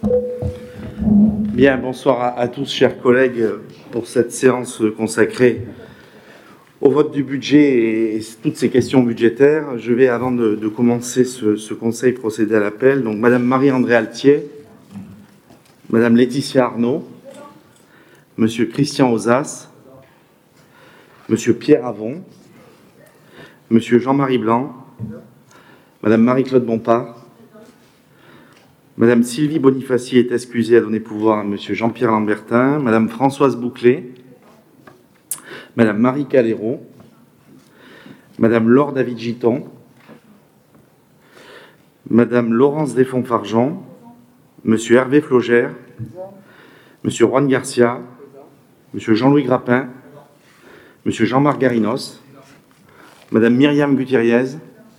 Bien, bonsoir à tous, chers collègues, pour cette séance consacrée au vote du budget et toutes ces questions budgétaires. Je vais, avant de commencer ce conseil, procéder à l'appel. Donc, Madame Marie-André Altier, Madame Laetitia Arnaud, Monsieur Christian Ozas, Monsieur Pierre Avon, Monsieur Jean-Marie Blanc, Madame Marie-Claude Bompard, Madame Sylvie Bonifaci est excusée, à donner pouvoir à Monsieur Jean-Pierre Lambertin, Madame Françoise Bouclé, Madame Marie Calero, Madame Laure David Giton, Madame Laurence Desfonds-Fargeon, Monsieur Hervé Flogère, Monsieur Juan Garcia, Monsieur Jean-Louis Grappin, Monsieur Jean-Marc Garinos, Madame Myriam Gutierrez,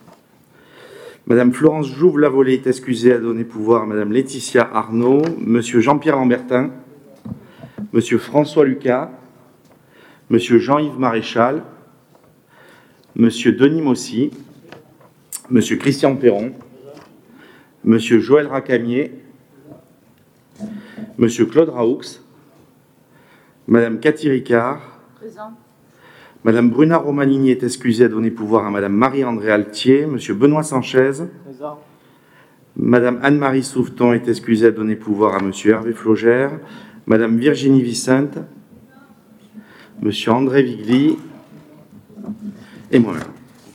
Madame Florence Jouve-Lavolée est excusée, à donner pouvoir à Madame Laetitia Arnaud, Monsieur Jean-Pierre Lambertin, Monsieur François Lucas, Monsieur Jean-Yves Maréchal, Monsieur Denis Mossy, Monsieur Christian Perron, Monsieur Joël Racamier, Monsieur Claude Raoux, Madame Cathy Ricard, présent. Madame Bruna Romanini est excusée, à donner pouvoir à Madame Marie-André Altier, Monsieur Benoît Sanchez, Présent. Madame Anne-Marie Souveton est excusée, à donner pouvoir à Monsieur Hervé Flogère, Madame Virginie Vicente, Monsieur André Vigli et moi-même.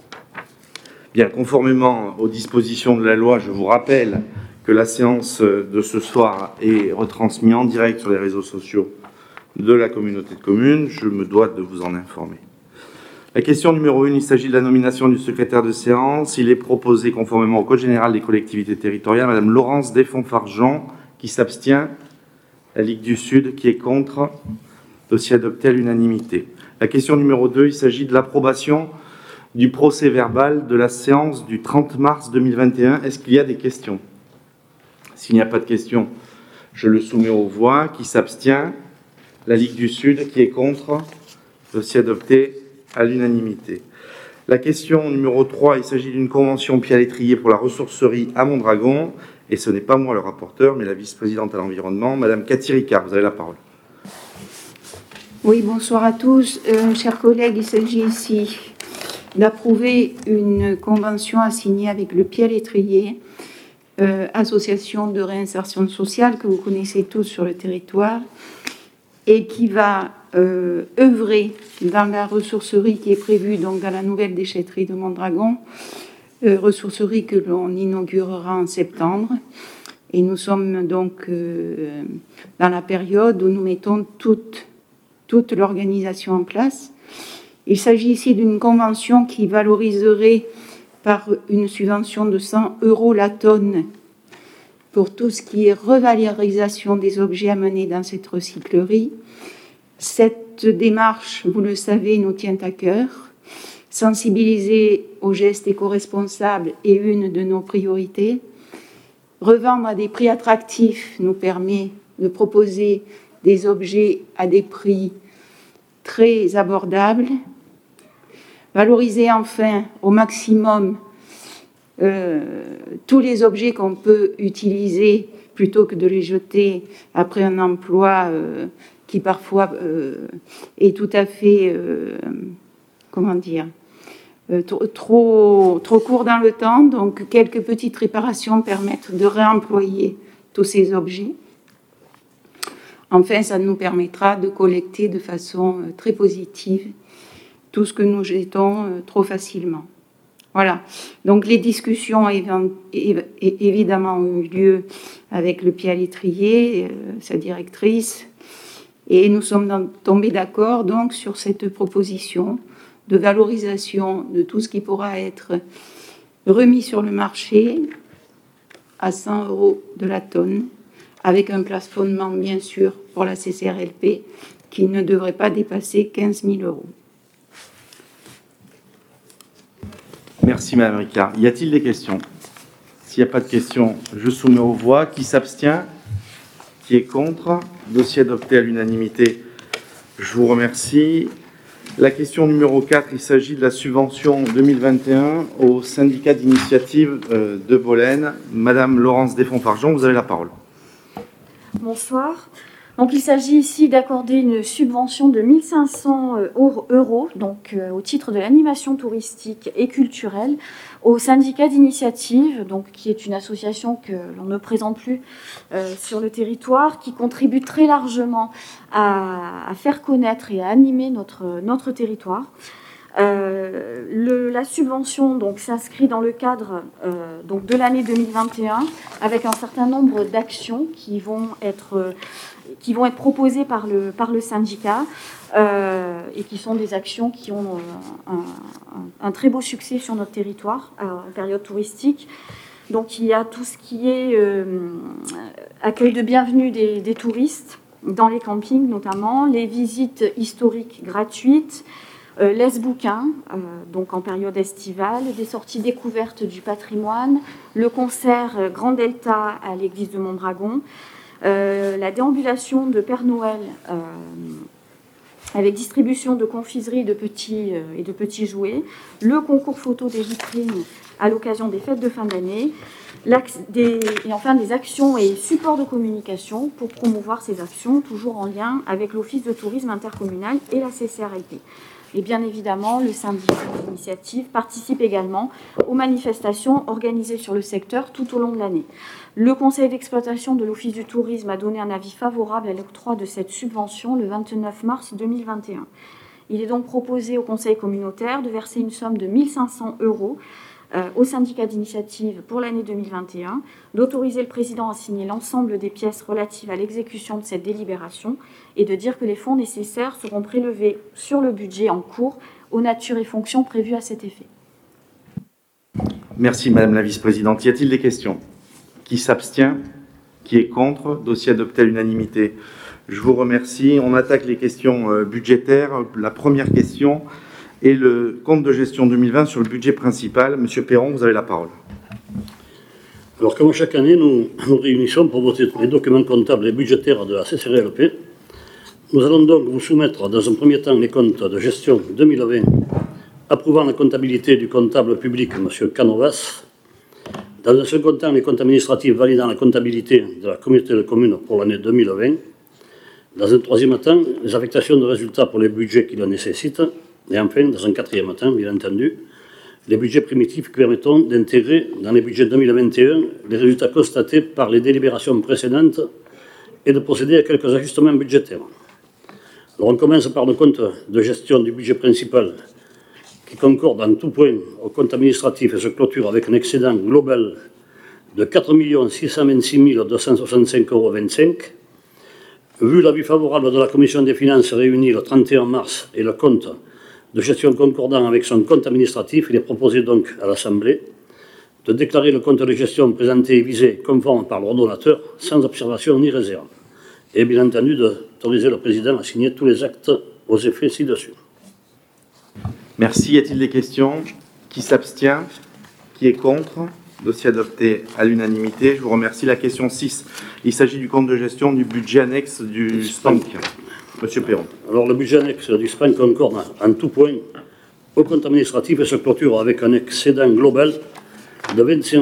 Bien, conformément aux dispositions de la loi, je vous rappelle que la séance de ce soir est retransmise en direct sur les réseaux sociaux de la communauté de communes. Je me dois de vous en informer. La question numéro 1, il s'agit de la nomination du secrétaire de séance. Il est proposé, conformément au Code général des collectivités territoriales, Madame Laurence Desfonds-Fargeon, qui s'abstient. La Ligue du Sud, qui est contre. Dossier adopté à l'unanimité. La question numéro 2, il s'agit de l'approbation du procès-verbal de la séance du 30 mars 2021. Est-ce qu'il y a des questions? S'il n'y a pas de questions, je le soumets aux voix. Qui s'abstient? La Ligue du Sud, qui est contre. Dossier adopté à l'unanimité. La question numéro 3, il s'agit d'une convention pied-à-l'étrier pour la ressourcerie à Mondragon, et ce n'est pas moi le rapporteur, mais la vice-présidente à l'environnement, Madame Cathy Ricard. Vous avez la parole. Oui, bonsoir à tous. Chers collègues, il s'agit ici d'approuver une convention à signer avec le pied-à-l'étrier, association de réinsertion sociale que vous connaissez tous sur le territoire, et qui va œuvrer dans la ressourcerie qui est prévue donc dans la nouvelle déchetterie de Mondragon, ressourcerie que l'on inaugurera en septembre. Et nous sommes donc dans la période où nous mettons toute l'organisation en place. Il s'agit ici d'une convention qui valoriserait par une subvention de 100 € la tonne pour tout ce qui est revalorisation des objets amenés dans cette recyclerie. Cette démarche, vous le savez, nous tient à cœur. Sensibiliser aux gestes éco-responsables est une de nos priorités. Revendre à des prix attractifs nous permet de proposer des objets à des prix très abordables. Valoriser enfin au maximum tous les objets qu'on peut utiliser plutôt que de les jeter après un emploi qui parfois est tout à fait, trop court dans le temps. Donc quelques petites réparations permettent de réemployer tous ces objets. Enfin, ça nous permettra de collecter de façon très positive tout ce que nous jetons trop facilement. Voilà. Donc les discussions évidemment ont eu lieu avec le pied-à-l'étrier, sa directrice, et nous sommes tombés d'accord donc sur cette proposition de valorisation de tout ce qui pourra être remis sur le marché à 100 € de la tonne, avec un plafonnement bien sûr pour la CCRLP qui ne devrait pas dépasser 15 000 €. Merci Madame Ricard. Y a-t-il des questions? S'il n'y a pas de questions, je soumets aux voix. Qui s'abstient? Qui est contre? Dossier adopté à l'unanimité. Je vous remercie. La question numéro 4, il s'agit de la subvention 2021 au syndicat d'initiative de Bolène. Madame Laurence Desfonds-Fargeon, vous avez la parole. Bonsoir. Donc, il s'agit ici d'accorder une subvention de 1 500 euros donc, au titre de l'animation touristique et culturelle au syndicat d'initiative, donc, qui est une association que l'on ne présente plus sur le territoire, qui contribue très largement à faire connaître et à animer notre territoire. La subvention donc, s'inscrit dans le cadre donc, de l'année 2021 avec un certain nombre d'actions qui vont être proposées par le syndicat et qui sont des actions qui ont un très beau succès sur notre territoire en période touristique. Donc il y a tout ce qui est accueil de bienvenue des touristes dans les campings notamment, les visites historiques gratuites, l'ES-Bouquin, donc en période estivale, des sorties découvertes du patrimoine, le concert Grand Delta à l'église de Mondragon, la déambulation de Père Noël avec distribution de confiseries et de petits jouets, le concours photo des vitrines à l'occasion des fêtes de fin d'année, et enfin des actions et supports de communication pour promouvoir ces actions, toujours en lien avec l'Office de tourisme intercommunal et la CCRLP. Et bien évidemment, le syndicat d'initiative participe également aux manifestations organisées sur le secteur tout au long de l'année. Le conseil d'exploitation de l'Office du tourisme a donné un avis favorable à l'octroi de cette subvention le 29 mars 2021. Il est donc proposé au conseil communautaire de verser une somme de 1 500 euros au syndicat d'initiative pour l'année 2021, d'autoriser le président à signer l'ensemble des pièces relatives à l'exécution de cette délibération et de dire que les fonds nécessaires seront prélevés sur le budget en cours aux natures et fonctions prévues à cet effet. Merci Madame la Vice-Présidente. Y a-t-il des questions? Qui s'abstient? Qui est contre? Dossier adopté à l'unanimité. Je vous remercie. On attaque les questions budgétaires. La première question est le compte de gestion 2020 sur le budget principal. Monsieur Perron, vous avez la parole. Alors, comme chaque année, nous nous réunissons pour voter les documents comptables et budgétaires de la CCRLP. Nous allons donc vous soumettre dans un premier temps les comptes de gestion 2020, approuvant la comptabilité du comptable public, M. Canovas. Dans un second temps, les comptes administratifs validant la comptabilité de la communauté de communes pour l'année 2020. Dans un troisième temps, les affectations de résultats pour les budgets qui le nécessitent. Et enfin, dans un quatrième temps, bien entendu, les budgets primitifs qui permettront d'intégrer dans les budgets 2021 les résultats constatés par les délibérations précédentes et de procéder à quelques ajustements budgétaires. Alors on commence par le compte de gestion du budget principal qui concorde en tout point au compte administratif et se clôture avec un excédent global de 4 626 265,25 €. Vu l'avis favorable de la Commission des finances réunie le 31 mars et le compte de gestion concordant avec son compte administratif, il est proposé donc à l'Assemblée de déclarer le compte de gestion présenté et visé conforme par l'ordonnateur sans observation ni réserve. Et bien entendu d'autoriser le Président à signer tous les actes aux effets ci-dessus. Merci. Y a-t-il des questions? Qui s'abstient? Qui est contre? Dossier adopté à l'unanimité. Je vous remercie. La question 6. Il s'agit du compte de gestion du budget annexe du SPANC. Monsieur Perron. Alors, le budget annexe du SPANC concorde en tout point au compte administratif et se clôture avec un excédent global de 25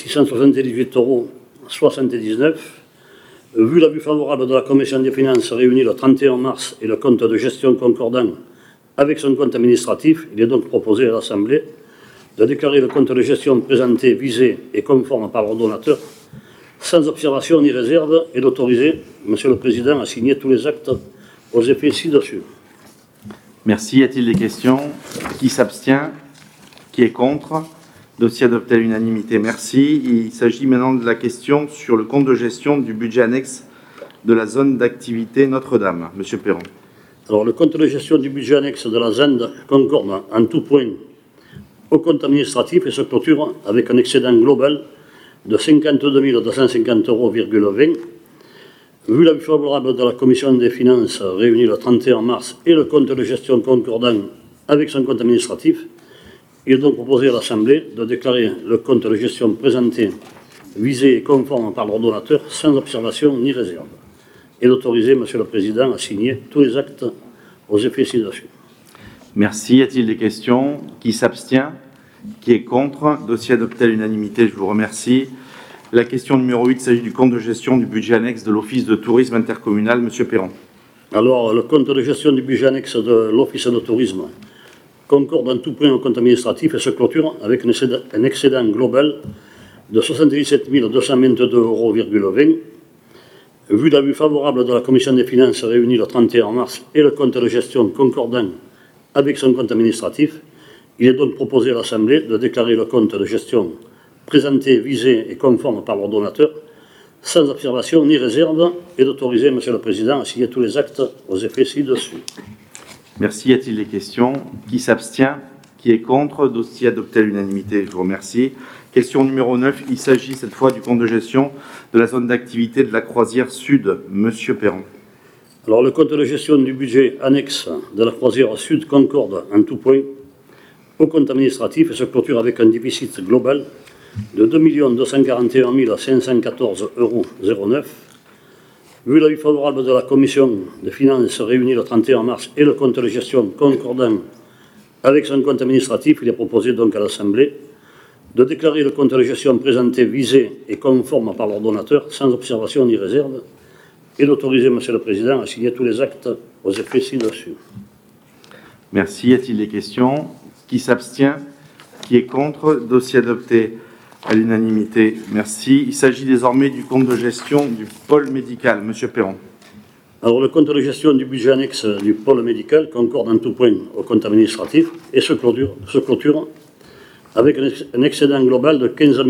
678,79 €. Vu l'avis favorable de la Commission des finances réunie le 31 mars et le compte de gestion concordant avec son compte administratif, il est donc proposé à l'Assemblée de déclarer le compte de gestion présenté, visé et conforme par l'ordonnateur, sans observation ni réserve, et d'autoriser Monsieur le Président à signer tous les actes aux effets ci-dessus. Merci. Y a-t-il des questions? Qui s'abstient? Qui est contre? Dossier adopté à l'unanimité. Merci. Il s'agit maintenant de la question sur le compte de gestion du budget annexe de la zone d'activité Notre-Dame. Monsieur Perron. Alors, le compte de gestion du budget annexe de la ZAND concorde en tout point au compte administratif et se clôture avec un excédent global de 52 250,20 €. Vu l'avis favorable de la Commission des finances réunie le 31 mars et le compte de gestion concordant avec son compte administratif, il est donc proposé à l'Assemblée de déclarer le compte de gestion présenté, visé et conforme par l'ordonnateur, sans observation ni réserve, et d'autoriser Monsieur le Président à signer tous les actes aux effets ci-dessus. Merci. Y a-t-il des questions? Qui s'abstient? Qui est contre? Dossier adopté à l'unanimité. Je vous remercie. La question numéro 8, il s'agit du compte de gestion du budget annexe de l'Office de tourisme intercommunal. Monsieur Perron. Alors, le compte de gestion du budget annexe de l'Office de tourisme concorde en tout point au compte administratif et se clôture avec un excédent global de 77 222,20 €. Vu l'avis favorable de la Commission des finances réunie le 31 mars et le compte de gestion concordant avec son compte administratif, il est donc proposé à l'Assemblée de déclarer le compte de gestion présenté, visé et conforme par l'ordonnateur, sans observation ni réserve, et d'autoriser, Monsieur le Président, à signer tous les actes aux effets ci-dessus. Merci. Y a-t-il des questions? Qui s'abstient? Qui est contre? Dossier adopté à l'unanimité. Je vous remercie. Question numéro 9. Il s'agit cette fois du compte de gestion de la zone d'activité de la Croisière Sud. Monsieur Perron. Alors, le compte de gestion du budget annexe de la Croisière Sud concorde en tout point au compte administratif et se clôture avec un déficit global de 2 241 514,09 €. Vu l'avis favorable de la Commission des finances réunie le 31 mars et le compte de gestion concordant avec son compte administratif, il est proposé donc à l'Assemblée de déclarer le compte de gestion présenté, visé et conforme par l'ordonnateur, sans observation ni réserve, et d'autoriser, Monsieur le Président, à signer tous les actes aux effets ci-dessus. Merci. Y a-t-il des questions? Qui s'abstient? Qui est contre? Dossier adopté à l'unanimité. Merci. Il s'agit désormais du compte de gestion du pôle médical. Monsieur Perron. Alors, le compte de gestion du budget annexe du pôle médical concorde en tout point au compte administratif et se clôture avec un excédent global de 15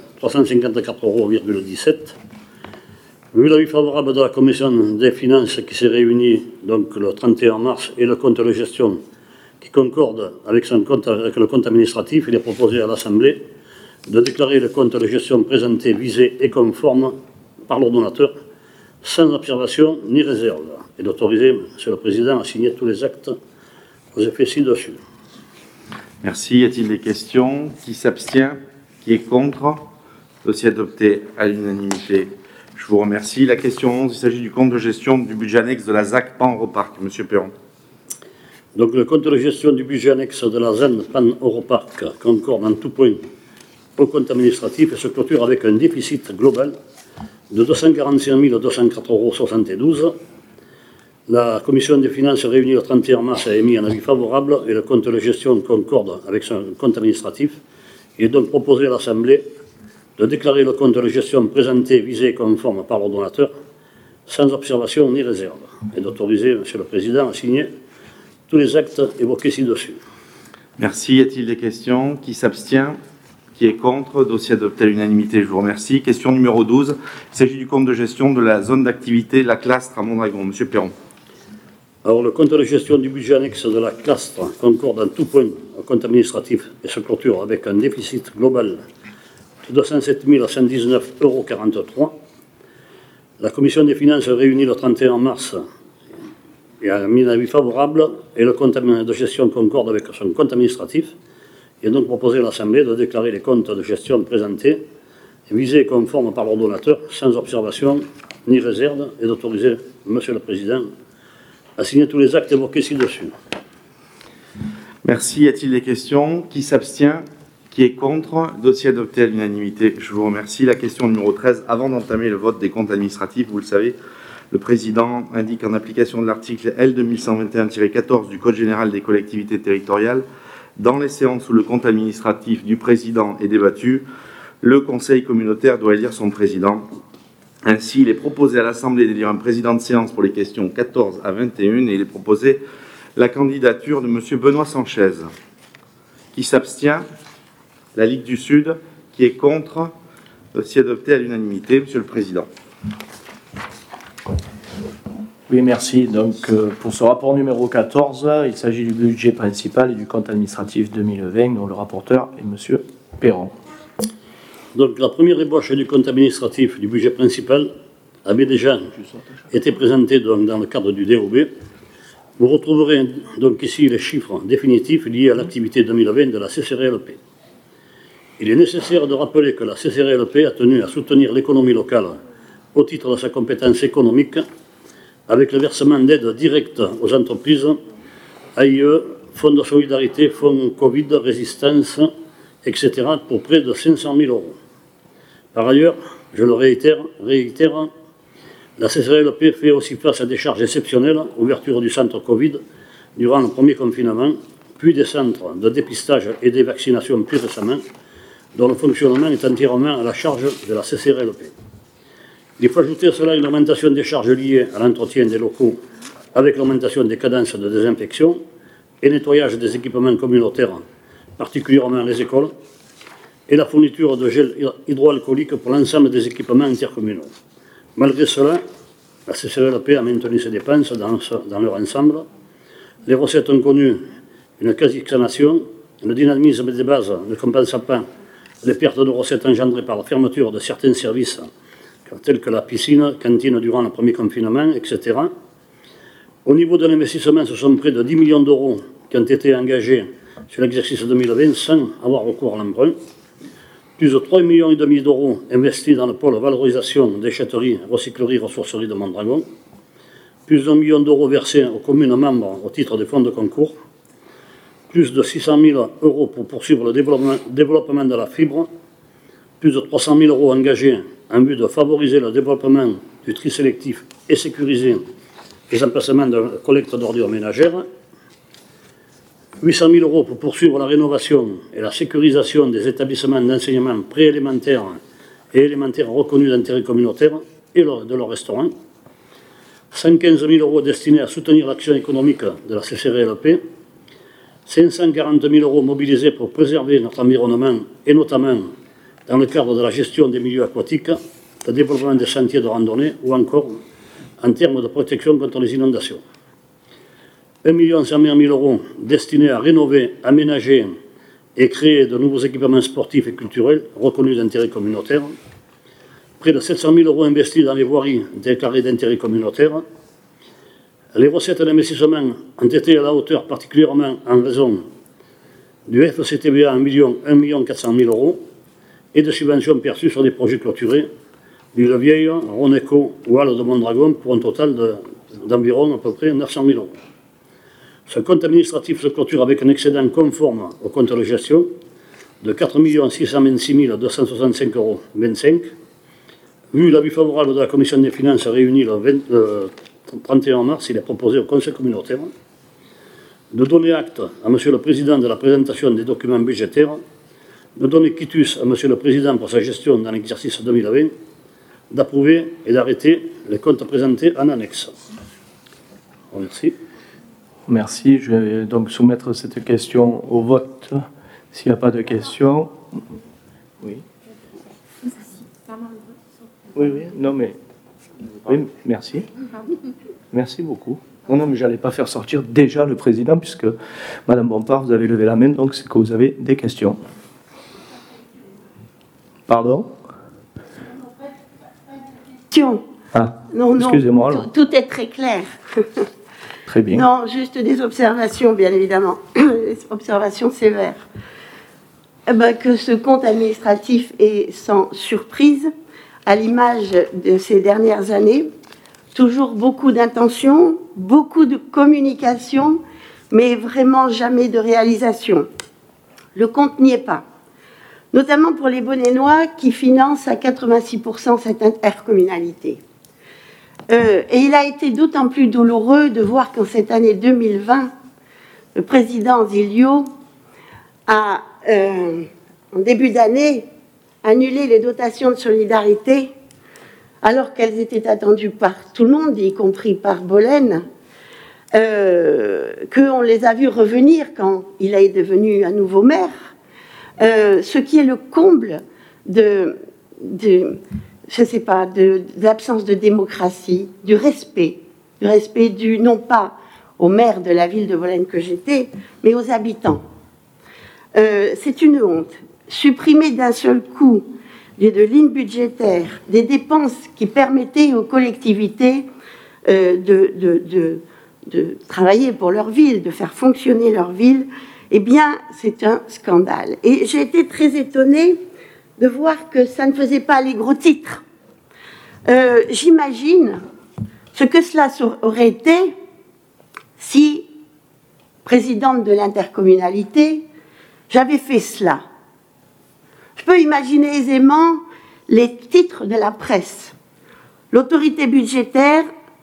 354,17 €. Vu l'avis favorable de la Commission des finances qui s'est réunie donc le 31 mars et le compte de gestion qui concorde avec le compte administratif, il est proposé à l'Assemblée de déclarer le compte de gestion présenté, visé et conforme par l'ordonnateur, sans observation ni réserve, et d'autoriser, Monsieur le Président, à signer tous les actes aux effets ci-dessus. Merci. Y a-t-il des questions? Qui s'abstient? Qui est contre? Dossier adopté à l'unanimité. Je vous remercie. La question 11, il s'agit du compte de gestion du budget annexe de la ZAC Pan-Europarc. Monsieur Perron. Donc, le compte de gestion du budget annexe de la ZAN Pan-Europarc concorde en tout point au compte administratif et se clôture avec un déficit global de 245 204,72 €. La Commission des finances réunie le 31 mars a émis un avis favorable et le compte de gestion concorde avec son compte administratif. Il est donc proposé à l'Assemblée de déclarer le compte de gestion présenté, visé et conforme par l'ordonnateur, sans observation ni réserve, et d'autoriser, Monsieur le Président, à signer tous les actes évoqués ci-dessus. Merci. Y a-t-il des questions? Qui s'abstient? Qui est contre? Dossier adopté à l'unanimité. Je vous remercie. Question numéro 12. Il s'agit du compte de gestion de la zone d'activité La Clastre à Mondragon. Monsieur Perron. Alors, le compte de gestion du budget annexe de La Clastre concorde en tout point au compte administratif et se clôture avec un déficit global de 207 119,43 €. La Commission des finances réunie le 31 mars et a mis un avis favorable et le compte de gestion concorde avec son compte administratif. Il est donc proposé à l'Assemblée de déclarer les comptes de gestion présentés, visés et conformes par l'ordonnateur, sans observation ni réserve, et d'autoriser, Monsieur le Président, à signer tous les actes évoqués ci-dessus. Merci. Y a-t-il des questions? Qui s'abstient? Qui est contre? Dossier adopté à l'unanimité. Je vous remercie. La question numéro 13. Avant d'entamer le vote des comptes administratifs, vous le savez, le Président indique en application de l'article L. 2121-14 du Code général des collectivités territoriales, dans les séances où le compte administratif du Président est débattu, le Conseil communautaire doit élire son Président. Ainsi, il est proposé à l'Assemblée d'élire un Président de séance pour les questions 14 à 21 et il est proposé la candidature de M. Benoît Sanchez. Qui s'abstient? La Ligue du Sud. Qui est contre? Dossier adopté à l'unanimité. Monsieur le Président. Oui, merci. Donc, pour ce rapport numéro 14, il s'agit du budget principal et du compte administratif 2020, dont le rapporteur est M. Perron. Donc, la première ébauche du compte administratif du budget principal avait déjà été présentée dans le cadre du DOB. Vous retrouverez donc ici les chiffres définitifs liés à l'activité 2020 de la CCRLP. Il est nécessaire de rappeler que la CCRLP a tenu à soutenir l'économie locale au titre de sa compétence économique avec le versement d'aides directes aux entreprises, AIE, Fonds de solidarité, Fonds Covid, Résistance, etc., pour près de 500 000 €. Par ailleurs, je le réitère, la CCRLP fait aussi face à des charges exceptionnelles, ouverture du centre Covid durant le premier confinement, puis des centres de dépistage et des vaccinations plus récemment, dont le fonctionnement est entièrement à la charge de la CCRLP. Il faut ajouter à cela une augmentation des charges liées à l'entretien des locaux avec l'augmentation des cadences de désinfection et nettoyage des équipements communautaires, particulièrement les écoles, et la fourniture de gel hydroalcoolique pour l'ensemble des équipements intercommunaux. Malgré cela, la CCRLP a maintenu ses dépenses dans leur ensemble. Les recettes ont connu une quasi-stagnation. Le dynamisme des bases ne compensa pas les pertes de recettes engendrées par la fermeture de certains services, tels que la piscine, cantine durant le premier confinement, etc. Au niveau de l'investissement, ce sont près de 10 millions d'euros qui ont été engagés sur l'exercice 2020 sans avoir recours à l'emprunt. Plus de 3,5 millions d'euros investis dans le pôle valorisation, déchetterie, recyclerie, ressourcerie de Mondragon. Plus de 1 million d'euros versés aux communes membres au titre des fonds de concours. Plus de 600 000 euros pour poursuivre le développement de la fibre. Plus de 300 000 euros engagés en vue de favoriser le développement du tri sélectif et sécuriser les emplacements de collecte d'ordures ménagères. 800 000 euros pour poursuivre la rénovation et la sécurisation des établissements d'enseignement préélémentaires et élémentaires reconnus d'intérêt communautaire et de leurs restaurants. 115 000 euros destinés à soutenir l'action économique de la CCRLP. 540 000 euros mobilisés pour préserver notre environnement et notamment dans le cadre de la gestion des milieux aquatiques, le développement des sentiers de randonnée ou encore en termes de protection contre les inondations. 1 120 000 euros destinés à rénover, aménager et créer de nouveaux équipements sportifs et culturels reconnus d'intérêt communautaire. Près de 700 000 euros investis dans les voiries déclarées d'intérêt communautaire. Les recettes d'investissement ont été à la hauteur, particulièrement en raison du FCTVA 1 400 000 euros et de subventions perçues sur des projets clôturés du Vieille, Roneco ou Halle de Mondragon pour un total d'environ à peu près 900 000 euros. Ce compte administratif se clôture avec un excédent conforme au compte de gestion de 4 626 265,25 euros. Vu l'avis favorable de la Commission des finances réunie le 31 mars, il est proposé au Conseil communautaire de donner acte à Monsieur le Président de la présentation des documents budgétaires, de donner quitus à Monsieur le Président pour sa gestion dans l'exercice 2020, d'approuver et d'arrêter les comptes présentés en annexe. Merci. Merci. Je vais donc soumettre cette question au vote. S'il n'y a pas de questions. Oui. Oui, non, mais. Oui, merci. Merci beaucoup. Non, mais je n'allais pas faire sortir déjà le président, puisque Madame Bompard, vous avez levé la main, donc c'est que vous avez des questions. Pardon ? Ah, non, excusez-moi. Tout est très clair. Très bien. Non, juste des observations, bien évidemment. Des observations sévères. Que ce compte administratif est sans surprise, à l'image de ces dernières années. Toujours beaucoup d'intentions, beaucoup de communication, mais vraiment jamais de réalisation. Le compte n'y est pas. Notamment pour les Bonnénois qui financent à 86% cette intercommunalité. Et il a été d'autant plus douloureux de voir qu'en cette année 2020, le président Zilio a, en début d'année, annulé les dotations de solidarité, alors qu'elles étaient attendues par tout le monde, y compris par Bolène, qu'on les a vues revenir quand il est devenu à nouveau maire, ce qui est le comble de l'absence de démocratie, du respect dû non pas au maire de la ville de Bolène que j'étais, mais aux habitants. C'est une honte. Supprimer d'un seul coup de lignes budgétaires des dépenses qui permettaient aux collectivités de travailler pour leur ville, de faire fonctionner leur ville, eh bien, c'est un scandale. Et j'ai été très étonnée de voir que ça ne faisait pas les gros titres. J'imagine ce que cela aurait été si, présidente de l'intercommunalité, j'avais fait cela. Je peux imaginer aisément les titres de la presse. L'austérité budgétaire,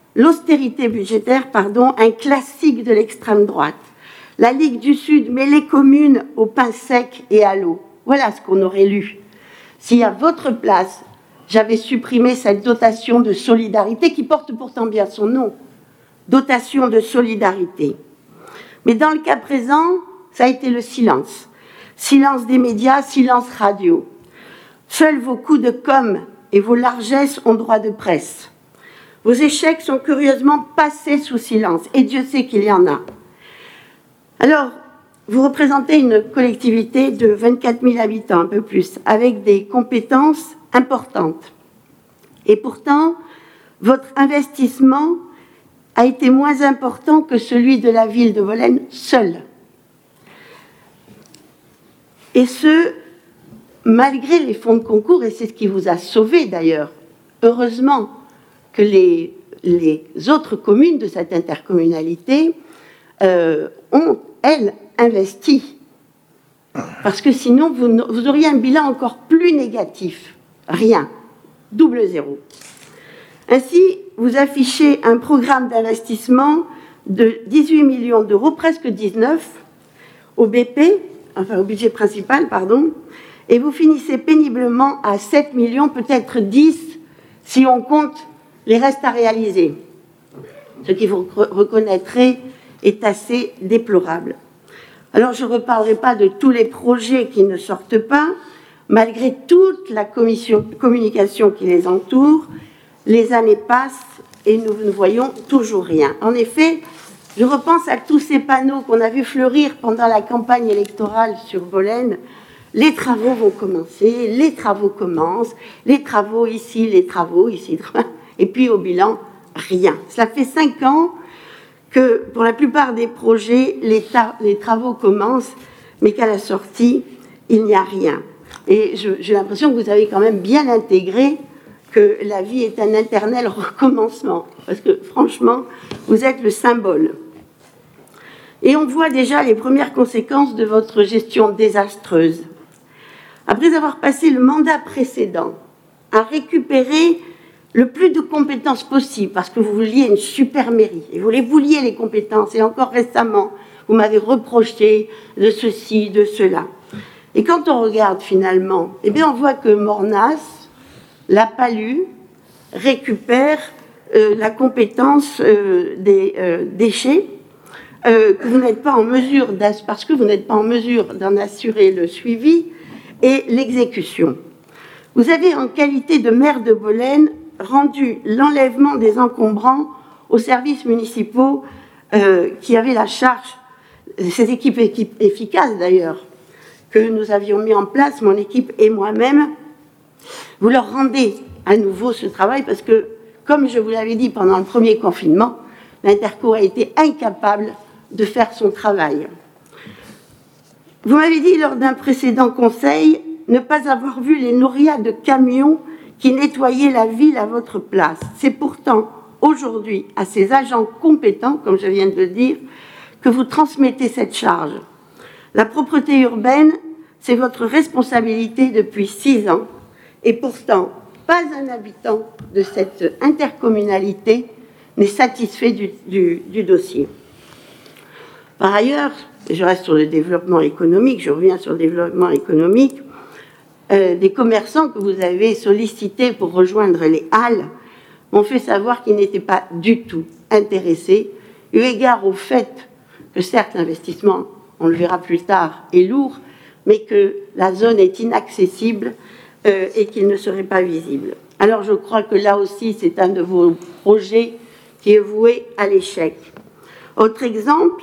un classique de l'extrême droite. La Ligue du Sud met les communes au pain sec et à l'eau. Voilà ce qu'on aurait lu. Si à votre place, j'avais supprimé cette dotation de solidarité qui porte pourtant bien son nom, dotation de solidarité. Mais dans le cas présent, ça a été le silence. Silence des médias, silence radio. Seuls vos coups de com' et vos largesses ont droit de presse. Vos échecs sont curieusement passés sous silence, et Dieu sait qu'il y en a. Alors, vous représentez une collectivité de 24 000 habitants, un peu plus, avec des compétences importantes. Et pourtant, votre investissement a été moins important que celui de la ville de Volène seule. Et ce, malgré les fonds de concours, et c'est ce qui vous a sauvé d'ailleurs. Heureusement que les autres communes de cette intercommunalité ont, elles, investi. Parce que sinon, vous auriez un bilan encore plus négatif. Rien. Double zéro. Ainsi, vous affichez un programme d'investissement de 18 millions d'euros, presque 19, au budget principal, et vous finissez péniblement à 7 millions, peut-être 10, si on compte les restes à réaliser. Ce qui, vous reconnaîtrez, est assez déplorable. Alors, je ne reparlerai pas de tous les projets qui ne sortent pas, malgré toute la communication qui les entoure. Les années passent et nous ne voyons toujours rien. En effet, je repense à tous ces panneaux qu'on a vu fleurir pendant la campagne électorale sur Volène. Les travaux vont commencer, les travaux commencent, les travaux ici, et puis au bilan, rien. Cela fait 5 ans que pour la plupart des projets, les travaux commencent, mais qu'à la sortie, il n'y a rien. Et j'ai l'impression que vous avez quand même bien intégré que la vie est un éternel recommencement, parce que franchement, vous êtes le symbole. Et on voit déjà les premières conséquences de votre gestion désastreuse. Après avoir passé le mandat précédent à récupérer le plus de compétences possible, parce que vous vouliez une super mairie, et vous vouliez les compétences, et encore récemment, vous m'avez reproché de ceci, de cela. Et quand on regarde finalement, eh bien on voit que Mornas, la Palu, récupère la compétence des déchets, que vous n'êtes pas en mesure, parce que vous n'êtes pas en mesure d'en assurer le suivi et l'exécution. Vous avez, en qualité de maire de Volène, rendu l'enlèvement des encombrants aux services municipaux qui avaient la charge, ces équipes efficaces d'ailleurs, que nous avions mis en place, mon équipe et moi-même. Vous leur rendez à nouveau ce travail parce que, comme je vous l'avais dit pendant le premier confinement, l'Interco a été incapable de faire son travail. Vous m'avez dit lors d'un précédent conseil ne pas avoir vu les nouriades de camions qui nettoyaient la ville à votre place. C'est pourtant aujourd'hui à ces agents compétents, comme je viens de le dire, que vous transmettez cette charge. La propreté urbaine, c'est votre responsabilité depuis 6 ans, et pourtant, pas un habitant de cette intercommunalité n'est satisfait du dossier. Par ailleurs, je reste sur le développement économique, je reviens sur le développement économique, des commerçants que vous avez sollicités pour rejoindre les halles m'ont fait savoir qu'ils n'étaient pas du tout intéressés, eu égard au fait que certes l'investissement, on le verra plus tard, est lourd, mais que la zone est inaccessible et qu'il ne serait pas visible. Alors je crois que là aussi, c'est un de vos projets qui est voué à l'échec. Autre exemple,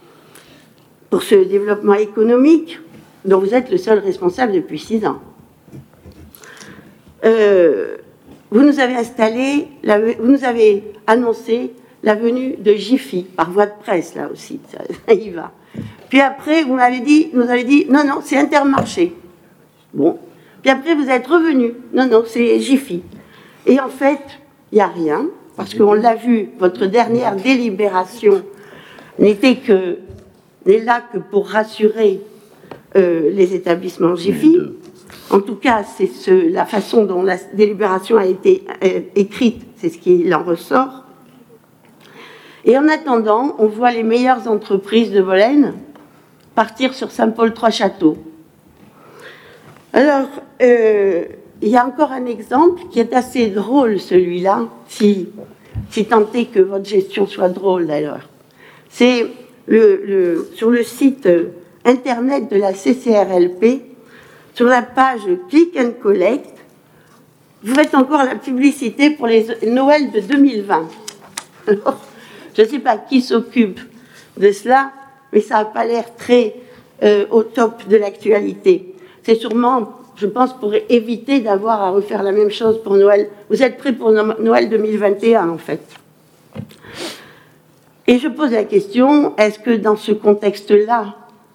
pour ce développement économique, dont vous êtes le seul responsable depuis 6 ans. Vous nous avez annoncé la venue de Jiffy, par voie de presse, là aussi, ça y va. Puis après, vous nous avez dit, non, c'est Intermarché. Bon. Puis après, vous êtes revenu, non, c'est Jiffy. Et en fait, il n'y a rien, parce qu'on l'a vu, votre dernière délibération n'est là que pour rassurer les établissements Jiffy. En tout cas, c'est la façon dont la délibération a été écrite, c'est ce qu'il en ressort. Et en attendant, on voit les meilleures entreprises de Bolène partir sur Saint-Paul-Trois-Châteaux. Alors, il y a encore un exemple qui est assez drôle, celui-là, si tant est que votre gestion soit drôle d'ailleurs. C'est sur le site internet de la CCRLP, sur la page Click and Collect, vous faites encore la publicité pour les Noël de 2020. Alors, je ne sais pas qui s'occupe de cela, mais ça n'a pas l'air très au top de l'actualité. C'est sûrement, je pense, pour éviter d'avoir à refaire la même chose pour Noël. Vous êtes prêts pour Noël 2021, en fait. Et je pose la question, est-ce que dans ce contexte-là,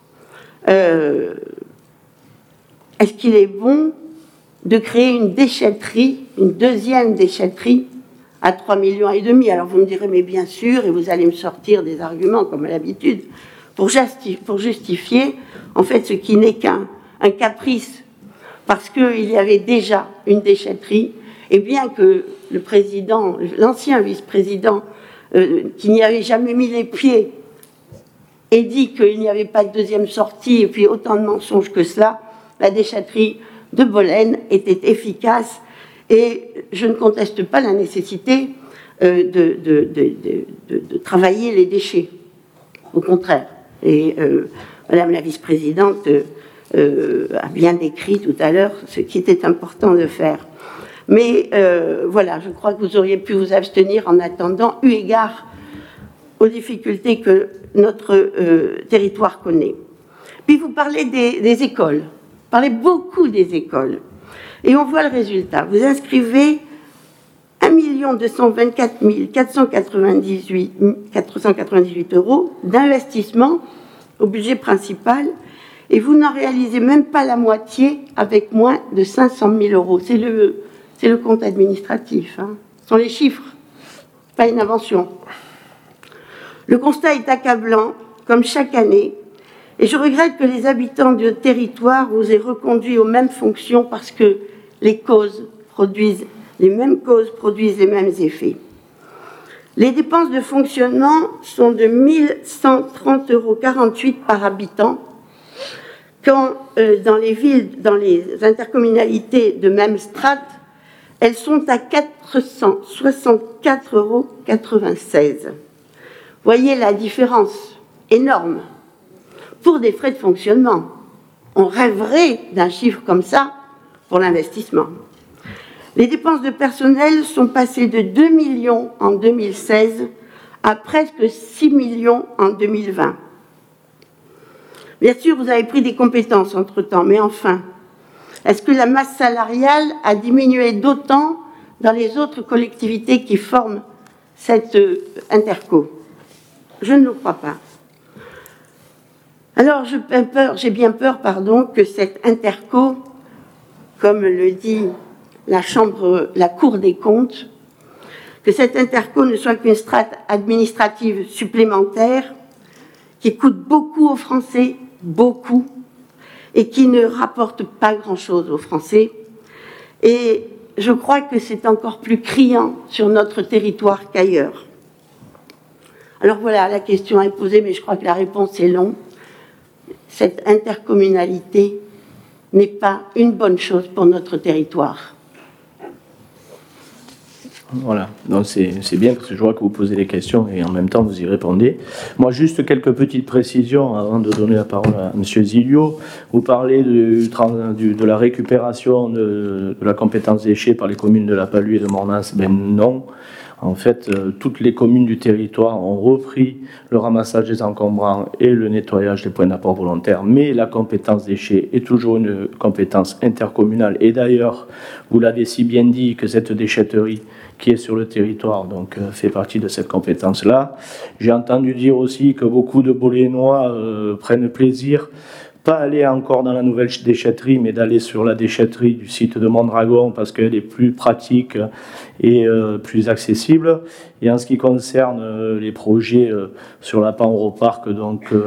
est-ce qu'il est bon de créer une déchetterie, une deuxième déchetterie à 3,5 millions? Alors vous me direz, mais bien sûr, et vous allez me sortir des arguments comme à l'habitude, pour justifier en fait ce qui n'est qu'un caprice, parce qu'il y avait déjà une déchetterie, et bien que le président, l'ancien vice-président, qui n'y avait jamais mis les pieds, ait dit qu'il n'y avait pas de deuxième sortie, et puis autant de mensonges que cela, la déchetterie de Bolène était efficace, et je ne conteste pas la nécessité de travailler les déchets. Au contraire. Et Madame la vice-présidente a bien décrit tout à l'heure ce qui était important de faire. Mais voilà, je crois que vous auriez pu vous abstenir en attendant, eu égard aux difficultés que notre territoire connaît. Puis vous parlez des écoles, vous parlez beaucoup des écoles, et on voit le résultat. Vous inscrivez 1 224 498 € d'investissement au budget principal, et vous n'en réalisez même pas la moitié avec moins de 500 000 €. C'est le compte administratif, hein. Ce sont les chiffres, pas une invention. Le constat est accablant, comme chaque année, et je regrette que les habitants du territoire vous aient reconduit aux mêmes fonctions parce que les mêmes causes produisent les mêmes effets. Les dépenses de fonctionnement sont de 1 130,48 € par habitant, quand dans les villes, dans les intercommunalités de même strate, elles sont à 464,96 €. Voyez la différence énorme pour des frais de fonctionnement. On rêverait d'un chiffre comme ça pour l'investissement. Les dépenses de personnel sont passées de 2 millions en 2016 à presque 6 millions en 2020. Bien sûr, vous avez pris des compétences entre-temps, mais enfin, est-ce que la masse salariale a diminué d'autant dans les autres collectivités qui forment cette interco? Je ne le crois pas. Alors, j'ai bien peur, que cette interco, comme le dit la Cour des comptes, que cette interco ne soit qu'une strate administrative supplémentaire qui coûte beaucoup aux Français, beaucoup, et qui ne rapporte pas grand-chose aux Français. Et je crois que c'est encore plus criant sur notre territoire qu'ailleurs. Alors voilà, la question est posée, mais je crois que la réponse est longue. Cette intercommunalité n'est pas une bonne chose pour notre territoire. Voilà, donc c'est bien parce que je vois que vous posez des questions et en même temps vous y répondez. Moi, juste quelques petites précisions avant de donner la parole à M. Zilio. Vous parlez de la récupération de la compétence déchets par les communes de La Palue et de Mornas. Ben non. En fait, toutes les communes du territoire ont repris le ramassage des encombrants et le nettoyage des points d'apport volontaires, mais la compétence déchets est toujours une compétence intercommunale. Et d'ailleurs, vous l'avez si bien dit que cette déchetterie qui est sur le territoire donc fait partie de cette compétence-là. J'ai entendu dire aussi que beaucoup de Bolénois prennent plaisir pas aller encore dans la nouvelle déchetterie, mais d'aller sur la déchetterie du site de Mondragon parce qu'elle est plus pratique et plus accessible. Et en ce qui concerne les projets sur la Pan Europark, donc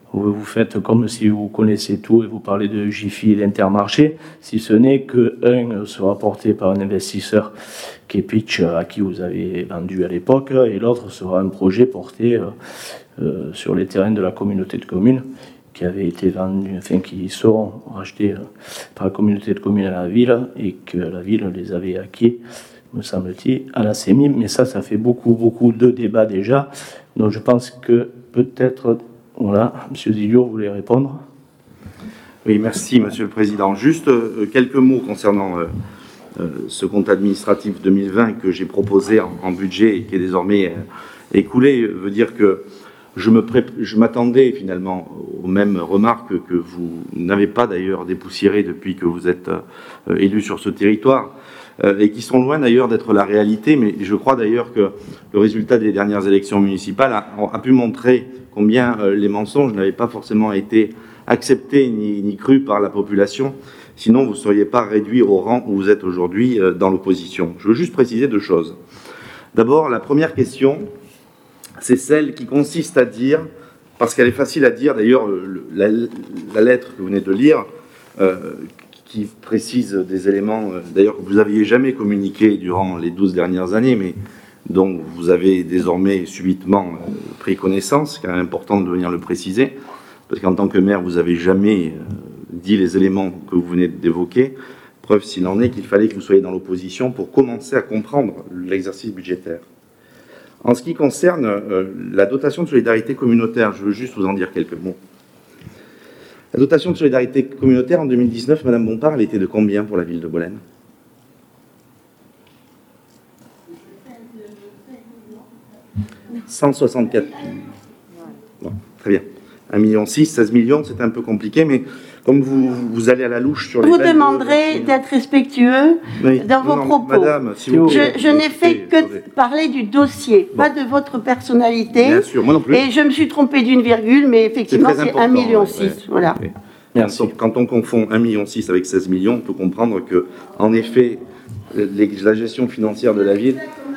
vous faites comme si vous connaissez tout et vous parlez de Jiffy et d'Intermarché, si ce n'est qu'un sera porté par un investisseur qui est Pitch, à qui vous avez vendu à l'époque, et l'autre sera un projet porté sur les terrains de la communauté de communes qui avaient été vendus, enfin qui seront rachetés par la communauté de communes à la ville et que la ville les avait acquis, me semble-t-il, à la CEMI. Mais ça fait beaucoup de débats déjà. Donc je pense que peut-être... Voilà, M. Zilliour voulait répondre. Oui, merci, Monsieur le Président. Juste quelques mots concernant ce compte administratif 2020 que j'ai proposé en budget et qui est désormais écoulé. Veut dire que je m'attendais finalement aux mêmes remarques que vous n'avez pas d'ailleurs dépoussiérées depuis que vous êtes élu sur ce territoire et qui sont loin d'ailleurs d'être la réalité. Mais je crois d'ailleurs que le résultat des dernières élections municipales a pu montrer combien les mensonges n'avaient pas forcément été acceptés ni crus par la population. Sinon, vous ne seriez pas réduit au rang où vous êtes aujourd'hui dans l'opposition. Je veux juste préciser deux choses. D'abord, la première question, c'est celle qui consiste à dire, parce qu'elle est facile à dire, d'ailleurs, la lettre que vous venez de lire, qui précise des éléments, d'ailleurs, que vous n'aviez jamais communiqués durant les 12 dernières années, mais dont vous avez désormais subitement pris connaissance. C'est quand même important de venir le préciser, parce qu'en tant que maire, vous n'avez jamais dit les éléments que vous venez d'évoquer. Preuve s'il en est qu'il fallait que vous soyez dans l'opposition pour commencer à comprendre l'exercice budgétaire. En ce qui concerne la dotation de solidarité communautaire, je veux juste vous en dire quelques mots. La dotation de solidarité communautaire en 2019, Madame Bompard, elle était de combien pour la ville de Bolène ? 164 000. Bon, très bien. 1,6 million, 16 millions, c'est un peu compliqué, mais comme vous allez à la louche sur les... Je vous demanderai d'être respectueux dans vos propos. Madame, si vous plaît, je n'ai fait que parler du dossier, pas de votre personnalité. Bien sûr, moi non plus. Et je me suis trompée d'une virgule, mais effectivement, c'est 1,6 million. Voilà. Merci. Quand on confond 1,6 million avec 16 millions, on peut comprendre que, en effet, la gestion financière de la ville...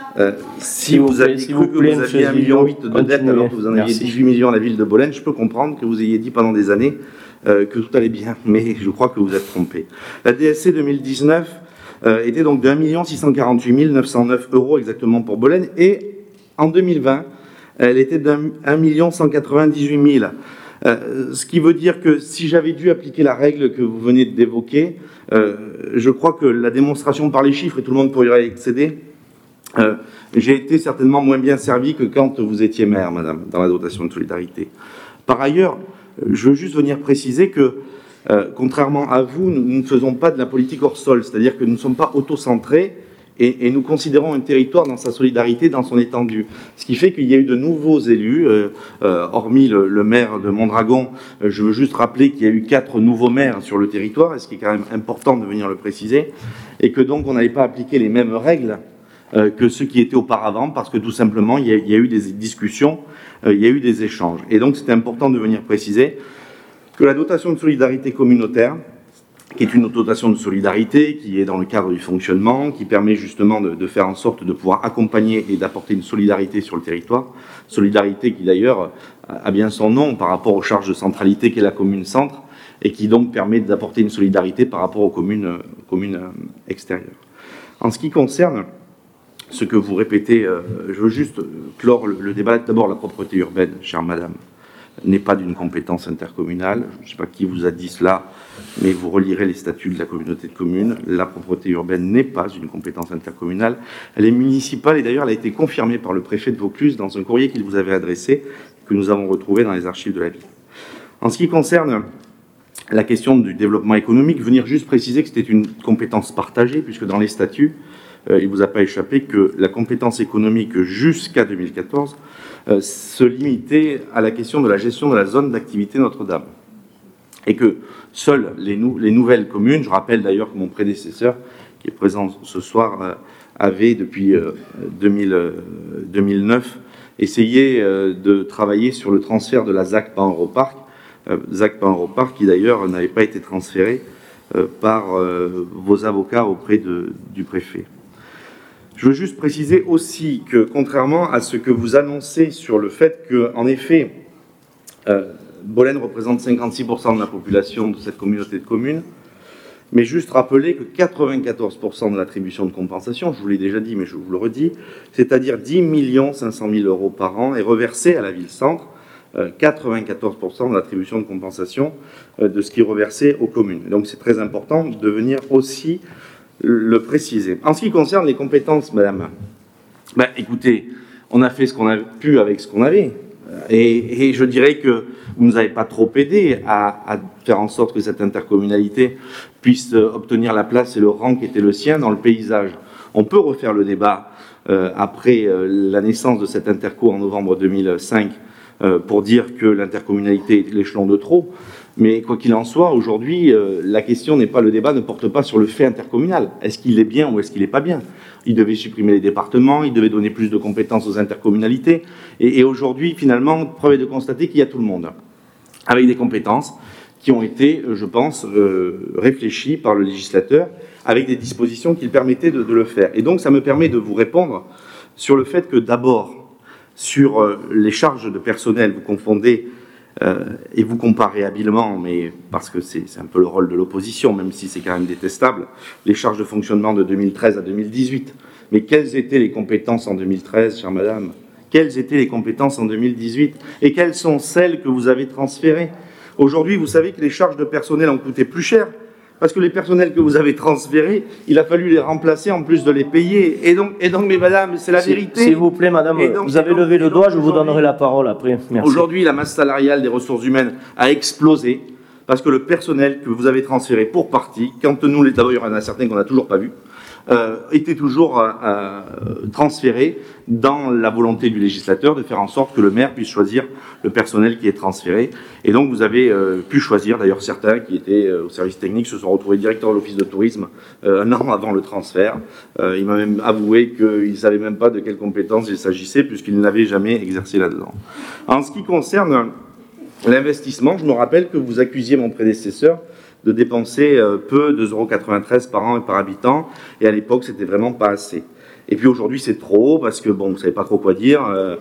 si vous aviez cru que vous aviez 1,8 million de dette alors que vous en aviez 18 millions à la ville de Bolène, je peux comprendre que vous ayez dit pendant des années que tout allait bien, mais je crois que vous êtes trompé. La DSC 2019 était donc de 1 648 909 € exactement pour Bolène, et en 2020, elle était d'1 198 000. Ce qui veut dire que si j'avais dû appliquer la règle que vous venez d'évoquer, je crois que la démonstration par les chiffres, et tout le monde pourrait y accéder, j'ai été certainement moins bien servi que quand vous étiez maire, madame, dans la dotation de solidarité. Par ailleurs, je veux juste venir préciser que, contrairement à vous, nous ne faisons pas de la politique hors sol, c'est-à-dire que nous ne sommes pas auto-centrés et nous considérons un territoire dans sa solidarité, dans son étendue. Ce qui fait qu'il y a eu de nouveaux élus, hormis le maire de Mondragon. Je veux juste rappeler qu'il y a eu 4 nouveaux maires sur le territoire, et ce qui est quand même important de venir le préciser, et que donc on n'avait pas appliqué les mêmes règles que ceux qui étaient auparavant, parce que tout simplement, il y a eu des discussions, il y a eu des échanges. Et donc, c'était important de venir préciser que la dotation de solidarité communautaire, qui est une dotation de solidarité, qui est dans le cadre du fonctionnement, qui permet justement de faire en sorte de pouvoir accompagner et d'apporter une solidarité sur le territoire, solidarité qui d'ailleurs a bien son nom par rapport aux charges de centralité qu'est la commune-centre, et qui donc permet d'apporter une solidarité par rapport aux communes extérieures. En ce qui concerne ce que vous répétez, je veux juste clore le débat. D'abord, la propreté urbaine, chère madame, n'est pas d'une compétence intercommunale. Je ne sais pas qui vous a dit cela, mais vous relirez les statuts de la communauté de communes. La propreté urbaine n'est pas une compétence intercommunale. Elle est municipale, et d'ailleurs, elle a été confirmée par le préfet de Vaucluse dans un courrier qu'il vous avait adressé, que nous avons retrouvé dans les archives de la ville. En ce qui concerne la question du développement économique, venir juste préciser que c'était une compétence partagée, puisque dans les statuts, il ne vous a pas échappé que la compétence économique jusqu'à 2014 se limitait à la question de la gestion de la zone d'activité Notre-Dame. Et que seules les nouvelles communes, je rappelle d'ailleurs que mon prédécesseur, qui est présent ce soir, avait depuis 2009 essayé de travailler sur le transfert de la ZAC Pan-Europarc, ZAC Pan-Europarc qui d'ailleurs n'avait pas été transféré par vos avocats auprès du préfet. Je veux juste préciser aussi que, contrairement à ce que vous annoncez sur le fait que, en effet, Bolène représente 56% de la population de cette communauté de communes. Mais juste rappeler que 94% de l'attribution de compensation, je vous l'ai déjà dit, mais je vous le redis, c'est-à-dire 10 500 000 euros par an, est reversé à la ville-centre. 94% de l'attribution de compensation de ce qui est reversé aux communes. Donc c'est très important de venir aussi le préciser. En ce qui concerne les compétences, madame, écoutez, on a fait ce qu'on a pu avec ce qu'on avait. Et je dirais que vous ne nous avez pas trop aidé à faire en sorte que cette intercommunalité puisse obtenir la place et le rang qui était le sien dans le paysage. On peut refaire le débat après la naissance de cette interco en novembre 2005 pour dire que l'intercommunalité est l'échelon de trop. Mais quoi qu'il en soit, aujourd'hui, la question n'est pas, le débat ne porte pas sur le fait intercommunal. Est-ce qu'il est bien ou est-ce qu'il n'est pas bien? Il devait supprimer les départements, il devait donner plus de compétences aux intercommunalités. Et aujourd'hui, finalement, preuve est de constater qu'il y a tout le monde, avec des compétences qui ont été, je pense, réfléchies par le législateur, avec des dispositions qui le permettaient de le faire. Et donc, ça me permet de vous répondre sur le fait que, d'abord, sur les charges de personnel, vous confondez et vous comparez habilement, mais parce que c'est un peu le rôle de l'opposition, même si c'est quand même détestable, les charges de fonctionnement de 2013 à 2018. Mais quelles étaient les compétences en 2013, chère madame? Quelles étaient les compétences en 2018? Et quelles sont celles que vous avez transférées? Aujourd'hui, vous savez que les charges de personnel ont coûté plus cher, parce que les personnels que vous avez transférés, il a fallu les remplacer en plus de les payer. Et donc mais madame, c'est la vérité. S'il vous plaît, madame, vous avez levé le doigt, je vous donnerai la parole après. Merci. Aujourd'hui, la masse salariale des ressources humaines a explosé, parce que le personnel que vous avez transféré pour partie, quand nous, d'abord, il y en a certains qu'on n'a toujours pas vus, était toujours transféré dans la volonté du législateur de faire en sorte que le maire puisse choisir le personnel qui est transféré. Et donc vous avez pu choisir, d'ailleurs certains qui étaient au service technique se sont retrouvés directeurs de l'office de tourisme un an avant le transfert. Il m'a même avoué qu'il ne savait même pas de quelles compétences il s'agissait puisqu'il n'avait jamais exercé là-dedans. En ce qui concerne l'investissement, je me rappelle que vous accusiez mon prédécesseur de dépenser peu, 2,93 € par an et par habitant, et à l'époque, c'était vraiment pas assez. Et puis aujourd'hui, c'est trop, parce que, bon, vous savez pas trop quoi dire,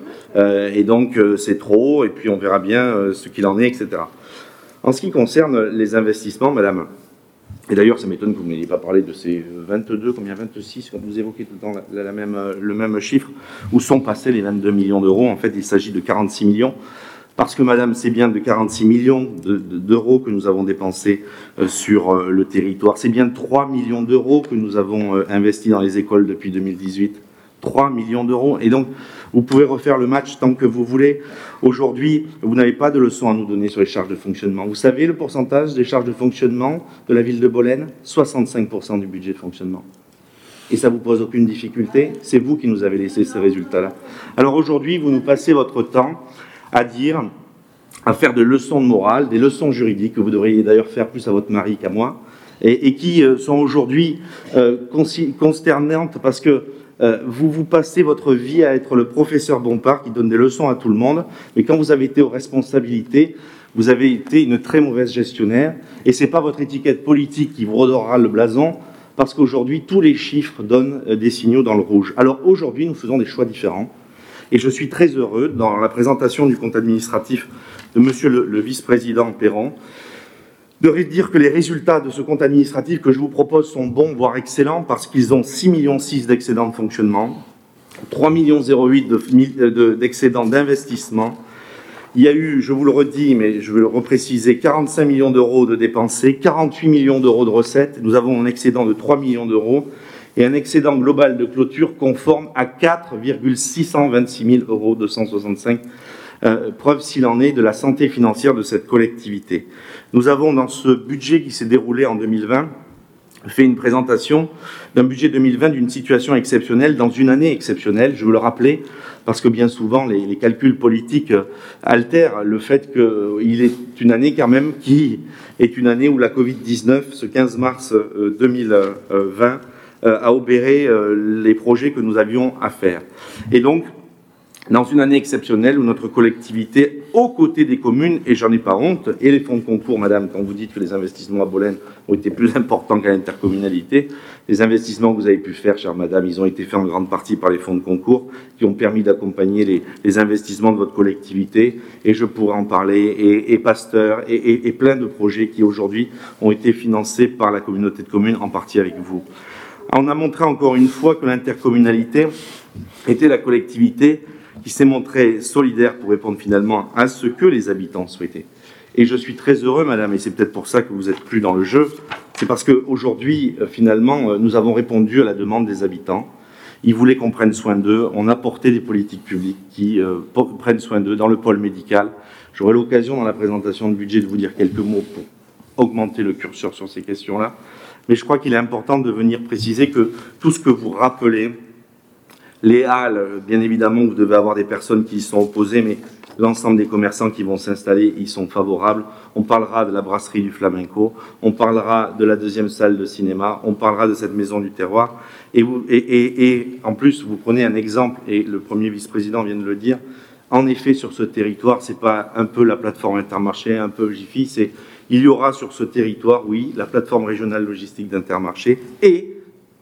et donc c'est trop, et puis on verra bien ce qu'il en est, etc. En ce qui concerne les investissements, madame, et d'ailleurs, ça m'étonne que vous n'ayez pas parlé de ces 22, 26, quand vous évoquez tout le temps le même chiffre, où sont passés les 22 millions d'euros. En fait, il s'agit de 46 millions. Parce que, madame, c'est bien de 46 millions d'euros que nous avons dépensés sur le territoire. C'est bien 3 millions d'euros que nous avons investis dans les écoles depuis 2018. 3 millions d'euros. Et donc, vous pouvez refaire le match tant que vous voulez. Aujourd'hui, vous n'avez pas de leçons à nous donner sur les charges de fonctionnement. Vous savez le pourcentage des charges de fonctionnement de la ville de Bolène? 65% du budget de fonctionnement. Et ça ne vous pose aucune difficulté? C'est vous qui nous avez laissé ces résultats-là. Alors aujourd'hui, vous nous passez votre temps à dire, à faire des leçons de morale, des leçons juridiques, que vous devriez d'ailleurs faire plus à votre mari qu'à moi, et qui sont aujourd'hui consternantes parce que vous passez votre vie à être le professeur Bompard qui donne des leçons à tout le monde, mais quand vous avez été aux responsabilités, vous avez été une très mauvaise gestionnaire, et ce n'est pas votre étiquette politique qui vous redorera le blason, parce qu'aujourd'hui, tous les chiffres donnent des signaux dans le rouge. Alors aujourd'hui, nous faisons des choix différents. Et je suis très heureux, dans la présentation du compte administratif de monsieur le vice-président Perron, de dire que les résultats de ce compte administratif que je vous propose sont bons, voire excellents, parce qu'ils ont 6,6 millions d'excédents de fonctionnement, 3,08 millions d'excédents d'investissement. Il y a eu, je vous le redis, mais je vais le repréciser, 45 millions d'euros de dépensés, 48 millions d'euros de recettes. Nous avons un excédent de 3 millions d'euros. Et un excédent global de clôture conforme à 4,626 265 preuve s'il en est de la santé financière de cette collectivité. Nous avons dans ce budget qui s'est déroulé en 2020 fait une présentation d'un budget 2020 d'une situation exceptionnelle dans une année exceptionnelle, je veux le rappeler, parce que bien souvent les calculs politiques altèrent le fait qu'il est une année quand même qui est une année où la Covid-19, ce 15 mars 2020, à obérer les projets que nous avions à faire. Et donc, dans une année exceptionnelle où notre collectivité, aux côtés des communes, et j'en ai pas honte, et les fonds de concours, madame, quand vous dites que les investissements à Bolène ont été plus importants qu'à l'intercommunalité, les investissements que vous avez pu faire, chère madame, ils ont été faits en grande partie par les fonds de concours qui ont permis d'accompagner les investissements de votre collectivité, et je pourrais en parler, et Pasteur, et plein de projets qui aujourd'hui ont été financés par la communauté de communes, en partie avec vous. On a montré encore une fois que l'intercommunalité était la collectivité qui s'est montrée solidaire pour répondre finalement à ce que les habitants souhaitaient. Et je suis très heureux, madame, et c'est peut-être pour ça que vous n'êtes plus dans le jeu, c'est parce qu'aujourd'hui, finalement, nous avons répondu à la demande des habitants. Ils voulaient qu'on prenne soin d'eux. On a porté des politiques publiques qui prennent soin d'eux dans le pôle médical. J'aurai l'occasion dans la présentation de budget de vous dire quelques mots pour augmenter le curseur sur ces questions-là. Mais je crois qu'il est important de venir préciser que tout ce que vous rappelez, les halles, bien évidemment, vous devez avoir des personnes qui y sont opposées, mais l'ensemble des commerçants qui vont s'installer y sont favorables. On parlera de la brasserie du Flamenco, on parlera de la deuxième salle de cinéma, on parlera de cette maison du terroir. Et en plus, vous prenez un exemple, et le premier vice-président vient de le dire, en effet, sur ce territoire, c'est pas un peu la plateforme Intermarché, un peu Jiffy, c'est il y aura sur ce territoire, oui, la plateforme régionale logistique d'Intermarché et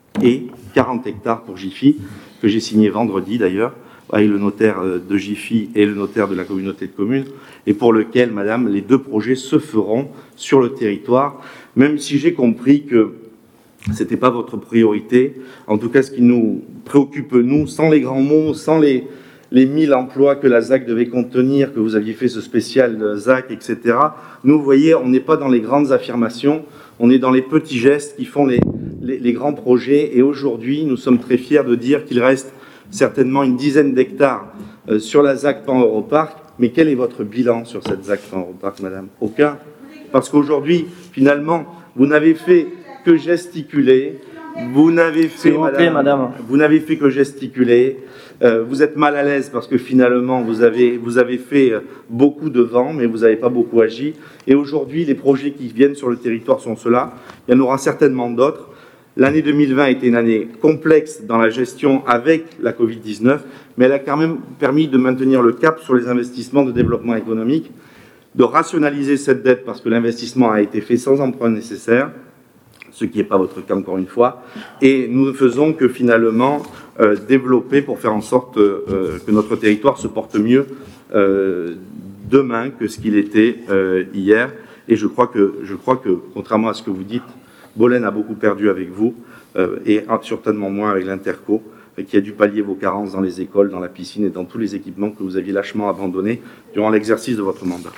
40 hectares pour Jiffy, que j'ai signé vendredi d'ailleurs, avec le notaire de Jiffy et le notaire de la communauté de communes, et pour lequel, madame, les deux projets se feront sur le territoire, même si j'ai compris que ce n'était pas votre priorité. En tout cas, ce qui nous préoccupe, nous, sans les grands mots, sans les 1000 emplois que la ZAC devait contenir, que vous aviez fait ce spécial ZAC, etc. Nous, vous voyez, on n'est pas dans les grandes affirmations, on est dans les petits gestes qui font les grands projets. Et aujourd'hui, nous sommes très fiers de dire qu'il reste certainement une dizaine d'hectares sur la ZAC Pan-Europarc. Mais quel est votre bilan sur cette ZAC Pan-Europarc, madame? Aucun. Parce qu'aujourd'hui, finalement, vous n'avez fait que gesticuler. Vous n'avez fait, madame, vous n'avez fait que gesticuler. Vous êtes mal à l'aise parce que finalement, vous avez fait beaucoup de vent, mais vous n'avez pas beaucoup agi. Et aujourd'hui, les projets qui viennent sur le territoire sont ceux-là. Il y en aura certainement d'autres. L'année 2020 a été une année complexe dans la gestion avec la Covid-19, mais elle a quand même permis de maintenir le cap sur les investissements de développement économique, de rationaliser cette dette parce que l'investissement a été fait sans emprunt nécessaire, ce qui n'est pas votre cas encore une fois, et nous ne faisons que finalement développer pour faire en sorte que notre territoire se porte mieux demain que ce qu'il était hier. Et je crois que, contrairement à ce que vous dites, Bolène a beaucoup perdu avec vous, et certainement moins avec l'Interco, qui a dû pallier vos carences dans les écoles, dans la piscine et dans tous les équipements que vous aviez lâchement abandonnés durant l'exercice de votre mandat.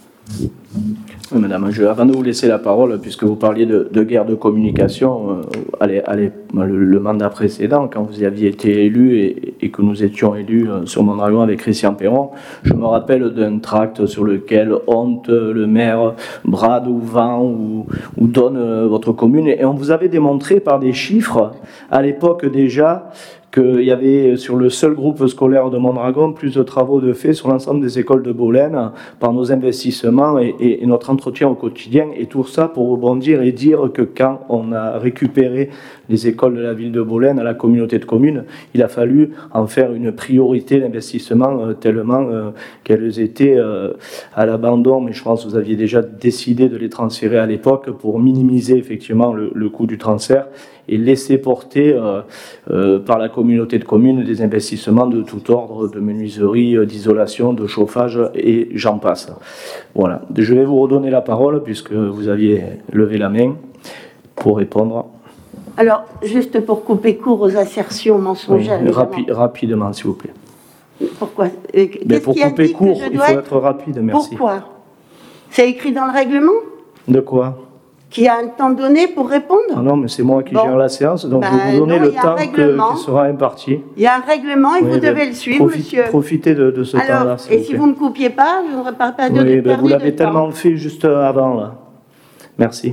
Oui, madame, avant de vous laisser la parole, puisque vous parliez de guerre de communication, le mandat précédent, quand vous y aviez été élu et que nous étions élus sur Mondragon avec Christian Perron, je me rappelle d'un tract sur lequel honte le maire brade ou vend ou donne votre commune, et on vous avait démontré par des chiffres, à l'époque déjà, qu'il y avait sur le seul groupe scolaire de Mondragon plus de travaux de fait sur l'ensemble des écoles de Bolène par nos investissements et notre entretien au quotidien, et tout ça pour rebondir et dire que quand on a récupéré les écoles de la ville de Bolène à la communauté de communes, il a fallu en faire une priorité d'investissement tellement qu'elles étaient à l'abandon, mais je pense que vous aviez déjà décidé de les transférer à l'époque pour minimiser effectivement le coût du transfert et laisser porter par la communauté de communes des investissements de tout ordre, de menuiserie, d'isolation, de chauffage, et j'en passe. Voilà. Je vais vous redonner la parole, puisque vous aviez levé la main pour répondre. Alors, juste pour couper court aux assertions mensongères. Oui, rapidement, s'il vous plaît. Pourquoi pour couper court, il faut être rapide, merci. Pourquoi? C'est écrit dans le règlement? De quoi? Qui a un temps donné pour répondre? Ah non, mais c'est moi qui gère la séance, donc je vais vous donner le temps qui sera imparti. Il y a un règlement et vous devez le suivre, monsieur. Profitez de ce temps-là. Et si vous ne me coupiez pas, je n'aurais pas de perdu de temps. Vous l'avez tellement fait juste avant, là. Merci.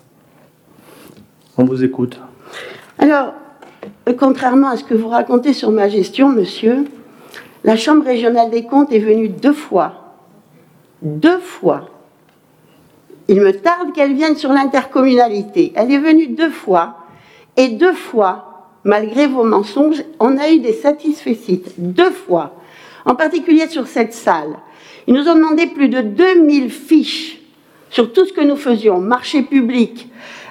On vous écoute. Alors, contrairement à ce que vous racontez sur ma gestion, monsieur, la Chambre régionale des comptes est venue 2 fois. 2 fois. Il me tarde qu'elle vienne sur l'intercommunalité. Elle est venue 2 fois. Et 2 fois, malgré vos mensonges, on a eu des satisfaits. 2 fois. en particulier sur cette salle. Ils nous ont demandé plus de 2000 fiches sur tout ce que nous faisions, marché public,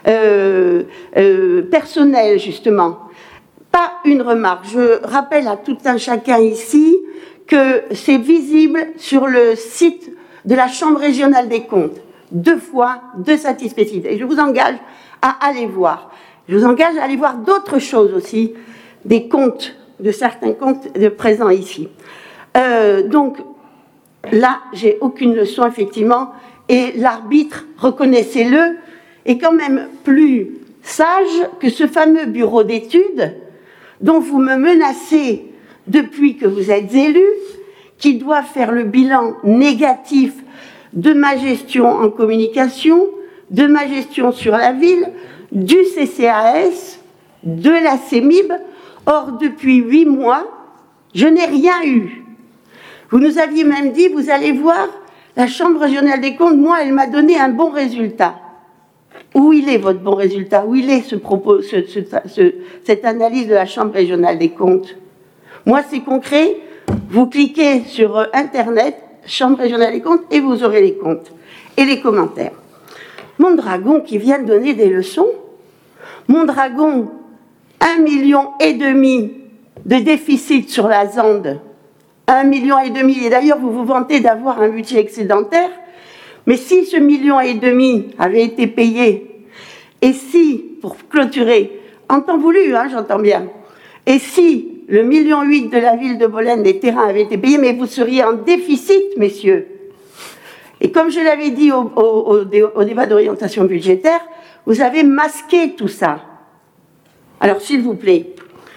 personnel justement. Pas une remarque. Je rappelle à tout un chacun ici que c'est visible sur le site de la Chambre régionale des comptes. 2 fois, 2 satisfecit. Et je vous engage à aller voir. Je vous engage à aller voir d'autres choses aussi, des comptes, de certains comptes présents ici. Donc, là, j'ai aucune leçon, effectivement, et l'arbitre, reconnaissez-le, est quand même plus sage que ce fameux bureau d'études dont vous me menacez depuis que vous êtes élu, qui doit faire le bilan négatif de ma gestion en communication, de ma gestion sur la ville, du CCAS, de la CEMIB. Or, depuis 8 mois, je n'ai rien eu. Vous nous aviez même dit, vous allez voir, la Chambre régionale des comptes, moi, elle m'a donné un bon résultat. Où il est votre bon résultat? Où il est cette analyse de la Chambre régionale des comptes? Moi, c'est concret. Vous cliquez sur Internet, Chambre régionale des comptes, et vous aurez les comptes et les commentaires. Mondragon qui vient de donner des leçons. Mondragon, 1,5 million de déficit sur la ZAND. 1,5 million. Et d'ailleurs, vous vous vantez d'avoir un budget excédentaire. Mais si ce 1,5 million avait été payé, et si, pour clôturer, en temps voulu, hein, j'entends bien, et si le 1,8 million de la ville de Bolène, des terrains avaient été payés, mais vous seriez en déficit, messieurs. Et comme je l'avais dit au débat d'orientation budgétaire, vous avez masqué tout ça. Alors, s'il vous plaît,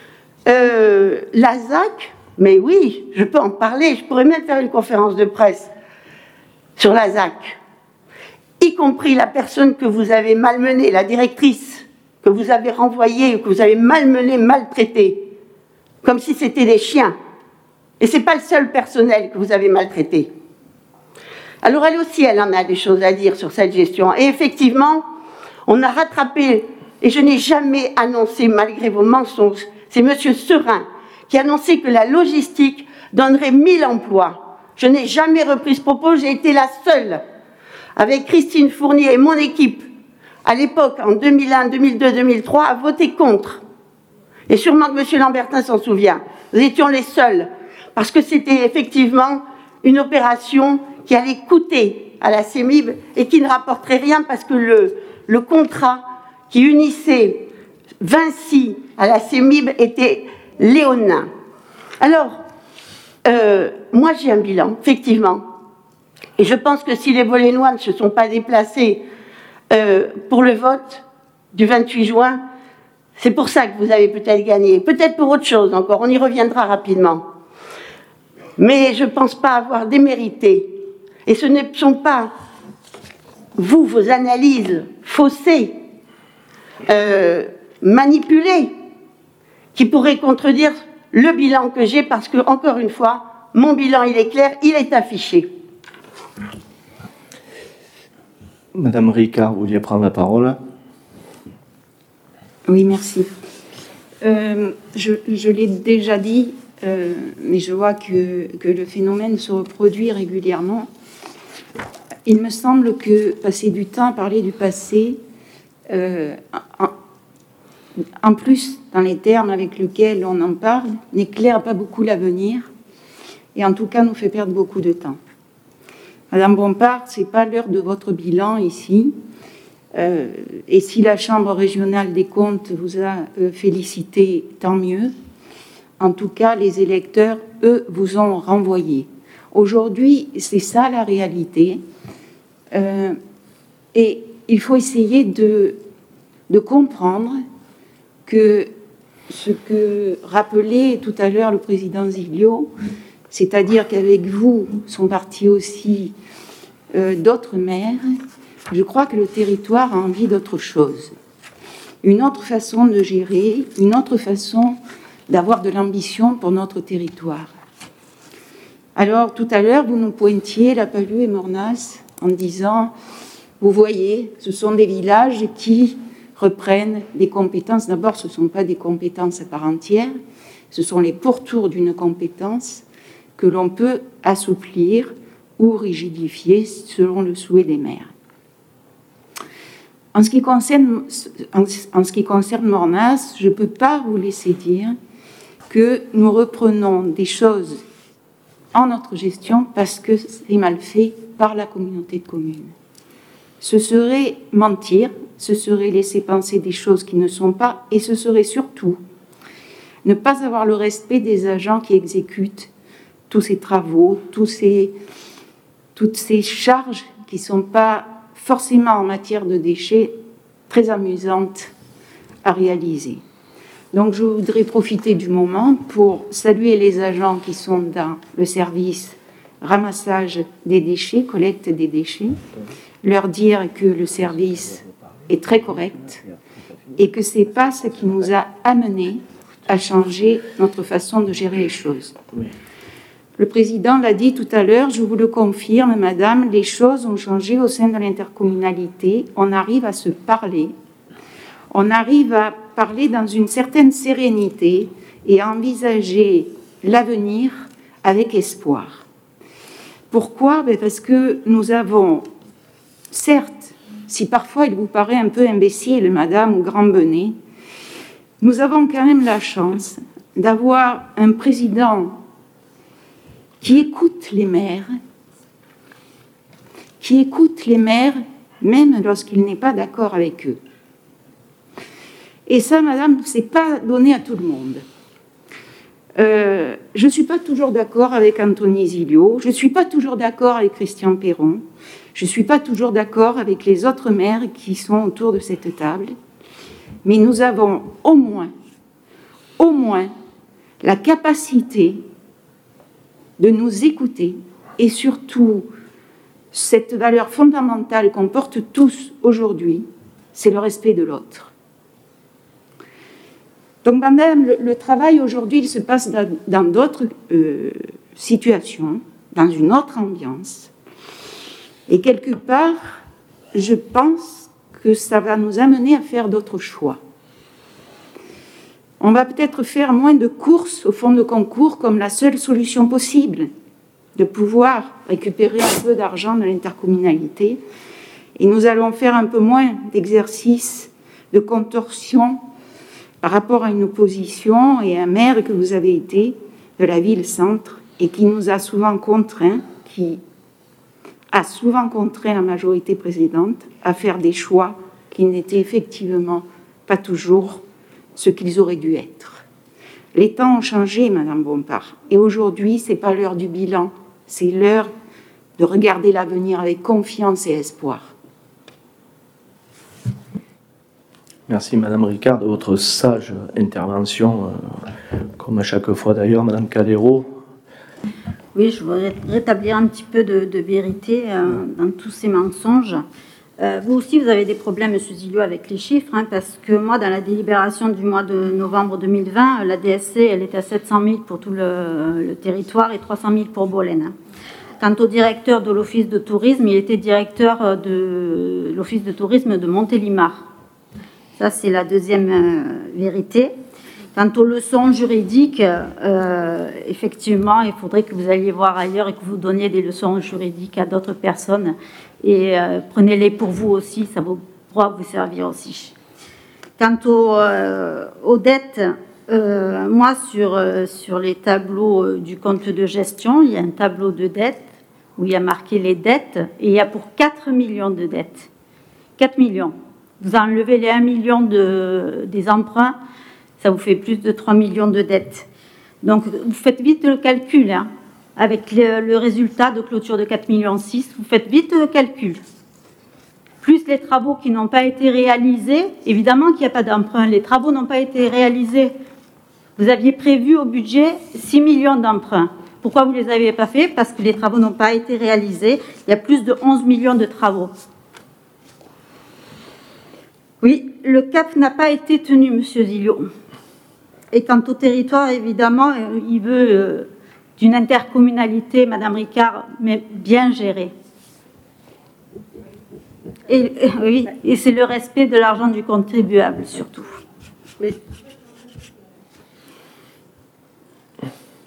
la ZAC, mais oui, je peux en parler, je pourrais même faire une conférence de presse sur la ZAC, y compris la personne que vous avez malmenée, la directrice que vous avez renvoyée, que vous avez malmenée, maltraitée, comme si c'était des chiens. Et ce n'est pas le seul personnel que vous avez maltraité. Alors elle aussi, elle en a des choses à dire sur cette gestion. Et effectivement, on a rattrapé, et je n'ai jamais annoncé, malgré vos mensonges, c'est M. Serin qui a annoncé que la logistique donnerait 1000 emplois. Je n'ai jamais repris ce propos, j'ai été la seule, avec Christine Fournier et mon équipe, à l'époque, en 2001, 2002, 2003, à voter contre. Et sûrement que M. Lambertin s'en souvient. Nous étions les seuls, parce que c'était effectivement une opération qui allait coûter à la CEMIB et qui ne rapporterait rien, parce que le contrat qui unissait Vinci à la CEMIB était léonin. Alors, moi j'ai un bilan, effectivement. Et je pense que si les Bolénois ne se sont pas déplacés pour le vote du 28 juin, c'est pour ça que vous avez peut-être gagné. Peut-être pour autre chose encore, on y reviendra rapidement. Mais je ne pense pas avoir démérité. Et ce ne sont pas vous, vos analyses faussées, manipulées, qui pourraient contredire le bilan que j'ai, parce que, encore une fois, mon bilan, il est clair, il est affiché. Madame Ricard, vous vouliez prendre la parole? Oui, merci. Je l'ai déjà dit, mais je vois que le phénomène se reproduit régulièrement. Il me semble que passer du temps à parler du passé, en plus dans les termes avec lesquels on en parle, n'éclaire pas beaucoup l'avenir et en tout cas nous fait perdre beaucoup de temps. Madame Bompard, ce n'est pas l'heure de votre bilan ici. Et si la Chambre régionale des comptes vous a félicité, tant mieux. En tout cas, les électeurs, eux, vous ont renvoyé. Aujourd'hui, c'est ça la réalité. Et il faut essayer de comprendre que ce que rappelait tout à l'heure le président Ziglio, c'est-à-dire qu'avec vous sont partis aussi d'autres maires, je crois que le territoire a envie d'autre chose. Une autre façon de gérer, une autre façon d'avoir de l'ambition pour notre territoire. Alors, tout à l'heure, vous nous pointiez La Palue et Mornas en disant, vous voyez, ce sont des villages qui reprennent des compétences. D'abord, ce ne sont pas des compétences à part entière, ce sont les pourtours d'une compétence que l'on peut assouplir ou rigidifier selon le souhait des maires. En ce qui concerne Mornas, je ne peux pas vous laisser dire que nous reprenons des choses en notre gestion parce que c'est mal fait par la communauté de communes. Ce serait mentir, ce serait laisser penser des choses qui ne sont pas, et ce serait surtout ne pas avoir le respect des agents qui exécutent tous ces travaux, toutes ces charges qui ne sont pas forcément en matière de déchets très amusantes à réaliser. Donc je voudrais profiter du moment pour saluer les agents qui sont dans le service ramassage des déchets, collecte des déchets, leur dire que le service est très correct et que ce n'est pas ce qui nous a amenés à changer notre façon de gérer les choses. Le président l'a dit tout à l'heure, je vous le confirme, madame, les choses ont changé au sein de l'intercommunalité. On arrive à se parler. On arrive à parler dans une certaine sérénité et à envisager l'avenir avec espoir. Pourquoi ? Parce que nous avons, certes, si parfois il vous paraît un peu imbécile, madame, ou grand-bennet, nous avons quand même la chance d'avoir un président qui écoute les maires, même lorsqu'il n'est pas d'accord avec eux. Et ça, madame, ce n'est pas donné à tout le monde. Je ne suis pas toujours d'accord avec Anthony Zilio, je ne suis pas toujours d'accord avec Christian Perron, je ne suis pas toujours d'accord avec les autres maires qui sont autour de cette table, mais nous avons au moins la capacité de nous écouter et surtout cette valeur fondamentale qu'on porte tous aujourd'hui, c'est le respect de l'autre. Donc, madame, le travail aujourd'hui, il se passe dans d'autres situations, dans une autre ambiance. Et quelque part, je pense que ça va nous amener à faire d'autres choix. On va peut-être faire moins de courses au fond de concours comme la seule solution possible de pouvoir récupérer un peu d'argent de l'intercommunalité. Et nous allons faire un peu moins d'exercices de contorsion par rapport à une opposition et un maire que vous avez été de la ville-centre et qui nous a souvent contraints, qui a souvent contraint la majorité précédente à faire des choix qui n'étaient effectivement pas toujours ce qu'ils auraient dû être. Les temps ont changé, madame Bompard, et aujourd'hui, ce n'est pas l'heure du bilan, c'est l'heure de regarder l'avenir avec confiance et espoir. Merci Madame Ricard de votre sage intervention, comme à chaque fois d'ailleurs, Madame Calero. Oui, je voudrais rétablir un petit peu de vérité dans tous ces mensonges. Vous aussi, vous avez des problèmes, Monsieur Zilio, avec les chiffres, parce que moi, dans la délibération du mois de novembre 2020, la DSC, elle était à 700 000 pour tout le territoire et 300 000 pour Bolène. Quant au directeur de l'Office de tourisme, il était directeur de l'Office de tourisme de Montélimar. Ça, c'est la deuxième vérité. Quant aux leçons juridiques, effectivement, il faudrait que vous alliez voir ailleurs et que vous donniez des leçons juridiques à d'autres personnes. Et prenez-les pour vous aussi, ça pourra vous servir aussi. Quant aux dettes, moi, sur les tableaux du compte de gestion, il y a un tableau de dettes où il y a marqué les dettes, et il y a pour 4 millions de dettes. 4 millions. Vous enlevez les 1 million des emprunts, ça vous fait plus de 3 millions de dettes. Donc, vous faites vite le calcul, avec le résultat de clôture de 4,6 millions, vous faites vite le calcul. Plus les travaux qui n'ont pas été réalisés, évidemment qu'il n'y a pas d'emprunt, les travaux n'ont pas été réalisés. Vous aviez prévu au budget 6 millions d'emprunts. Pourquoi vous ne les avez pas fait ? Parce que les travaux n'ont pas été réalisés. Il y a plus de 11 millions de travaux. Oui, le cap n'a pas été tenu, Monsieur Zilio. Et quant au territoire, évidemment, il veut d'une intercommunalité, Madame Ricard, mais bien gérée. Oui, et c'est le respect de l'argent du contribuable, surtout. Mais... Tu vois ?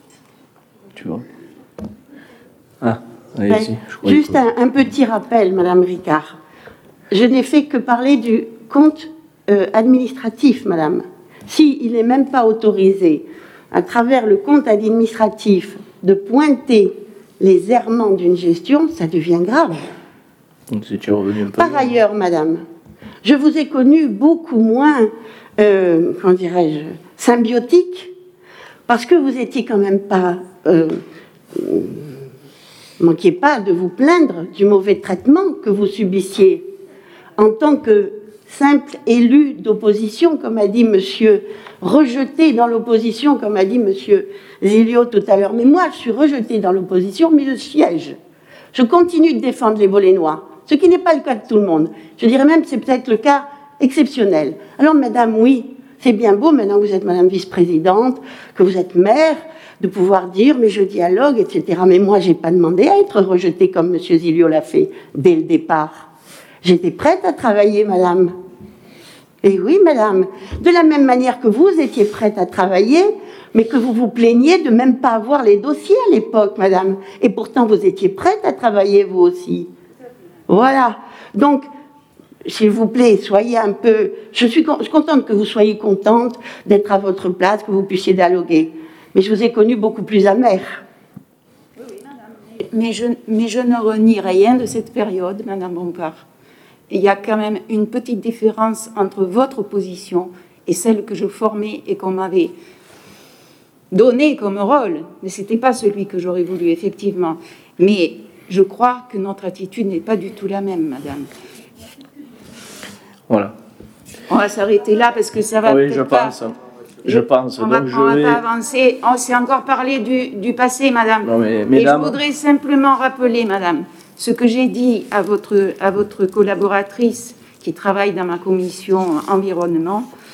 Allez-y, je crois Juste un petit rappel, Madame Ricard. Je n'ai fait que parler du compte administratif, Madame. S'il n'est même pas autorisé, à travers le compte administratif, de pointer les errements d'une gestion, ça devient grave. Donc, si tu es revenu un peu. Par ailleurs, Madame, je vous ai connue beaucoup moins, comment dirais-je, symbiotique, parce que vous étiez quand même pas... manquiez pas de vous plaindre du mauvais traitement que vous subissiez en tant que simple élu d'opposition, comme a dit monsieur, rejeté dans l'opposition, comme a dit monsieur Zilio tout à l'heure. Mais moi, je suis rejeté dans l'opposition, mais je siège. Je continue de défendre les Bolénois, ce qui n'est pas le cas de tout le monde. Je dirais même que c'est peut-être le cas exceptionnel. Alors, madame, oui, c'est bien beau, maintenant que vous êtes madame vice-présidente, que vous êtes maire, de pouvoir dire, mais je dialogue, etc. Mais moi, je n'ai pas demandé à être rejetée comme M. Zilio l'a fait dès le départ. J'étais prête à travailler, madame. Et oui, madame, de la même manière que vous étiez prête à travailler, mais que vous vous plaigniez de même pas avoir les dossiers à l'époque, madame. Et pourtant, vous étiez prête à travailler, vous aussi. Voilà. Donc, s'il vous plaît, soyez un peu... Je suis contente que vous soyez contente d'être à votre place, que vous puissiez dialoguer. Mais je vous ai connue beaucoup plus amère. Mais je ne renie rien de cette période, madame Bompard. Il y a quand même une petite différence entre votre position et celle que je formais et qu'on m'avait donnée comme rôle. Mais ce n'était pas celui que j'aurais voulu, effectivement. Mais je crois que notre attitude n'est pas du tout la même, madame. Voilà. On va s'arrêter là parce que ça va oui, peut-être je pas... pense. Je pense. On ne va pas avancer. On s'est encore parlé du passé, madame. Non, mais, et mesdames... je voudrais simplement rappeler, madame, ce que j'ai dit à votre collaboratrice qui travaille dans ma commission environnement.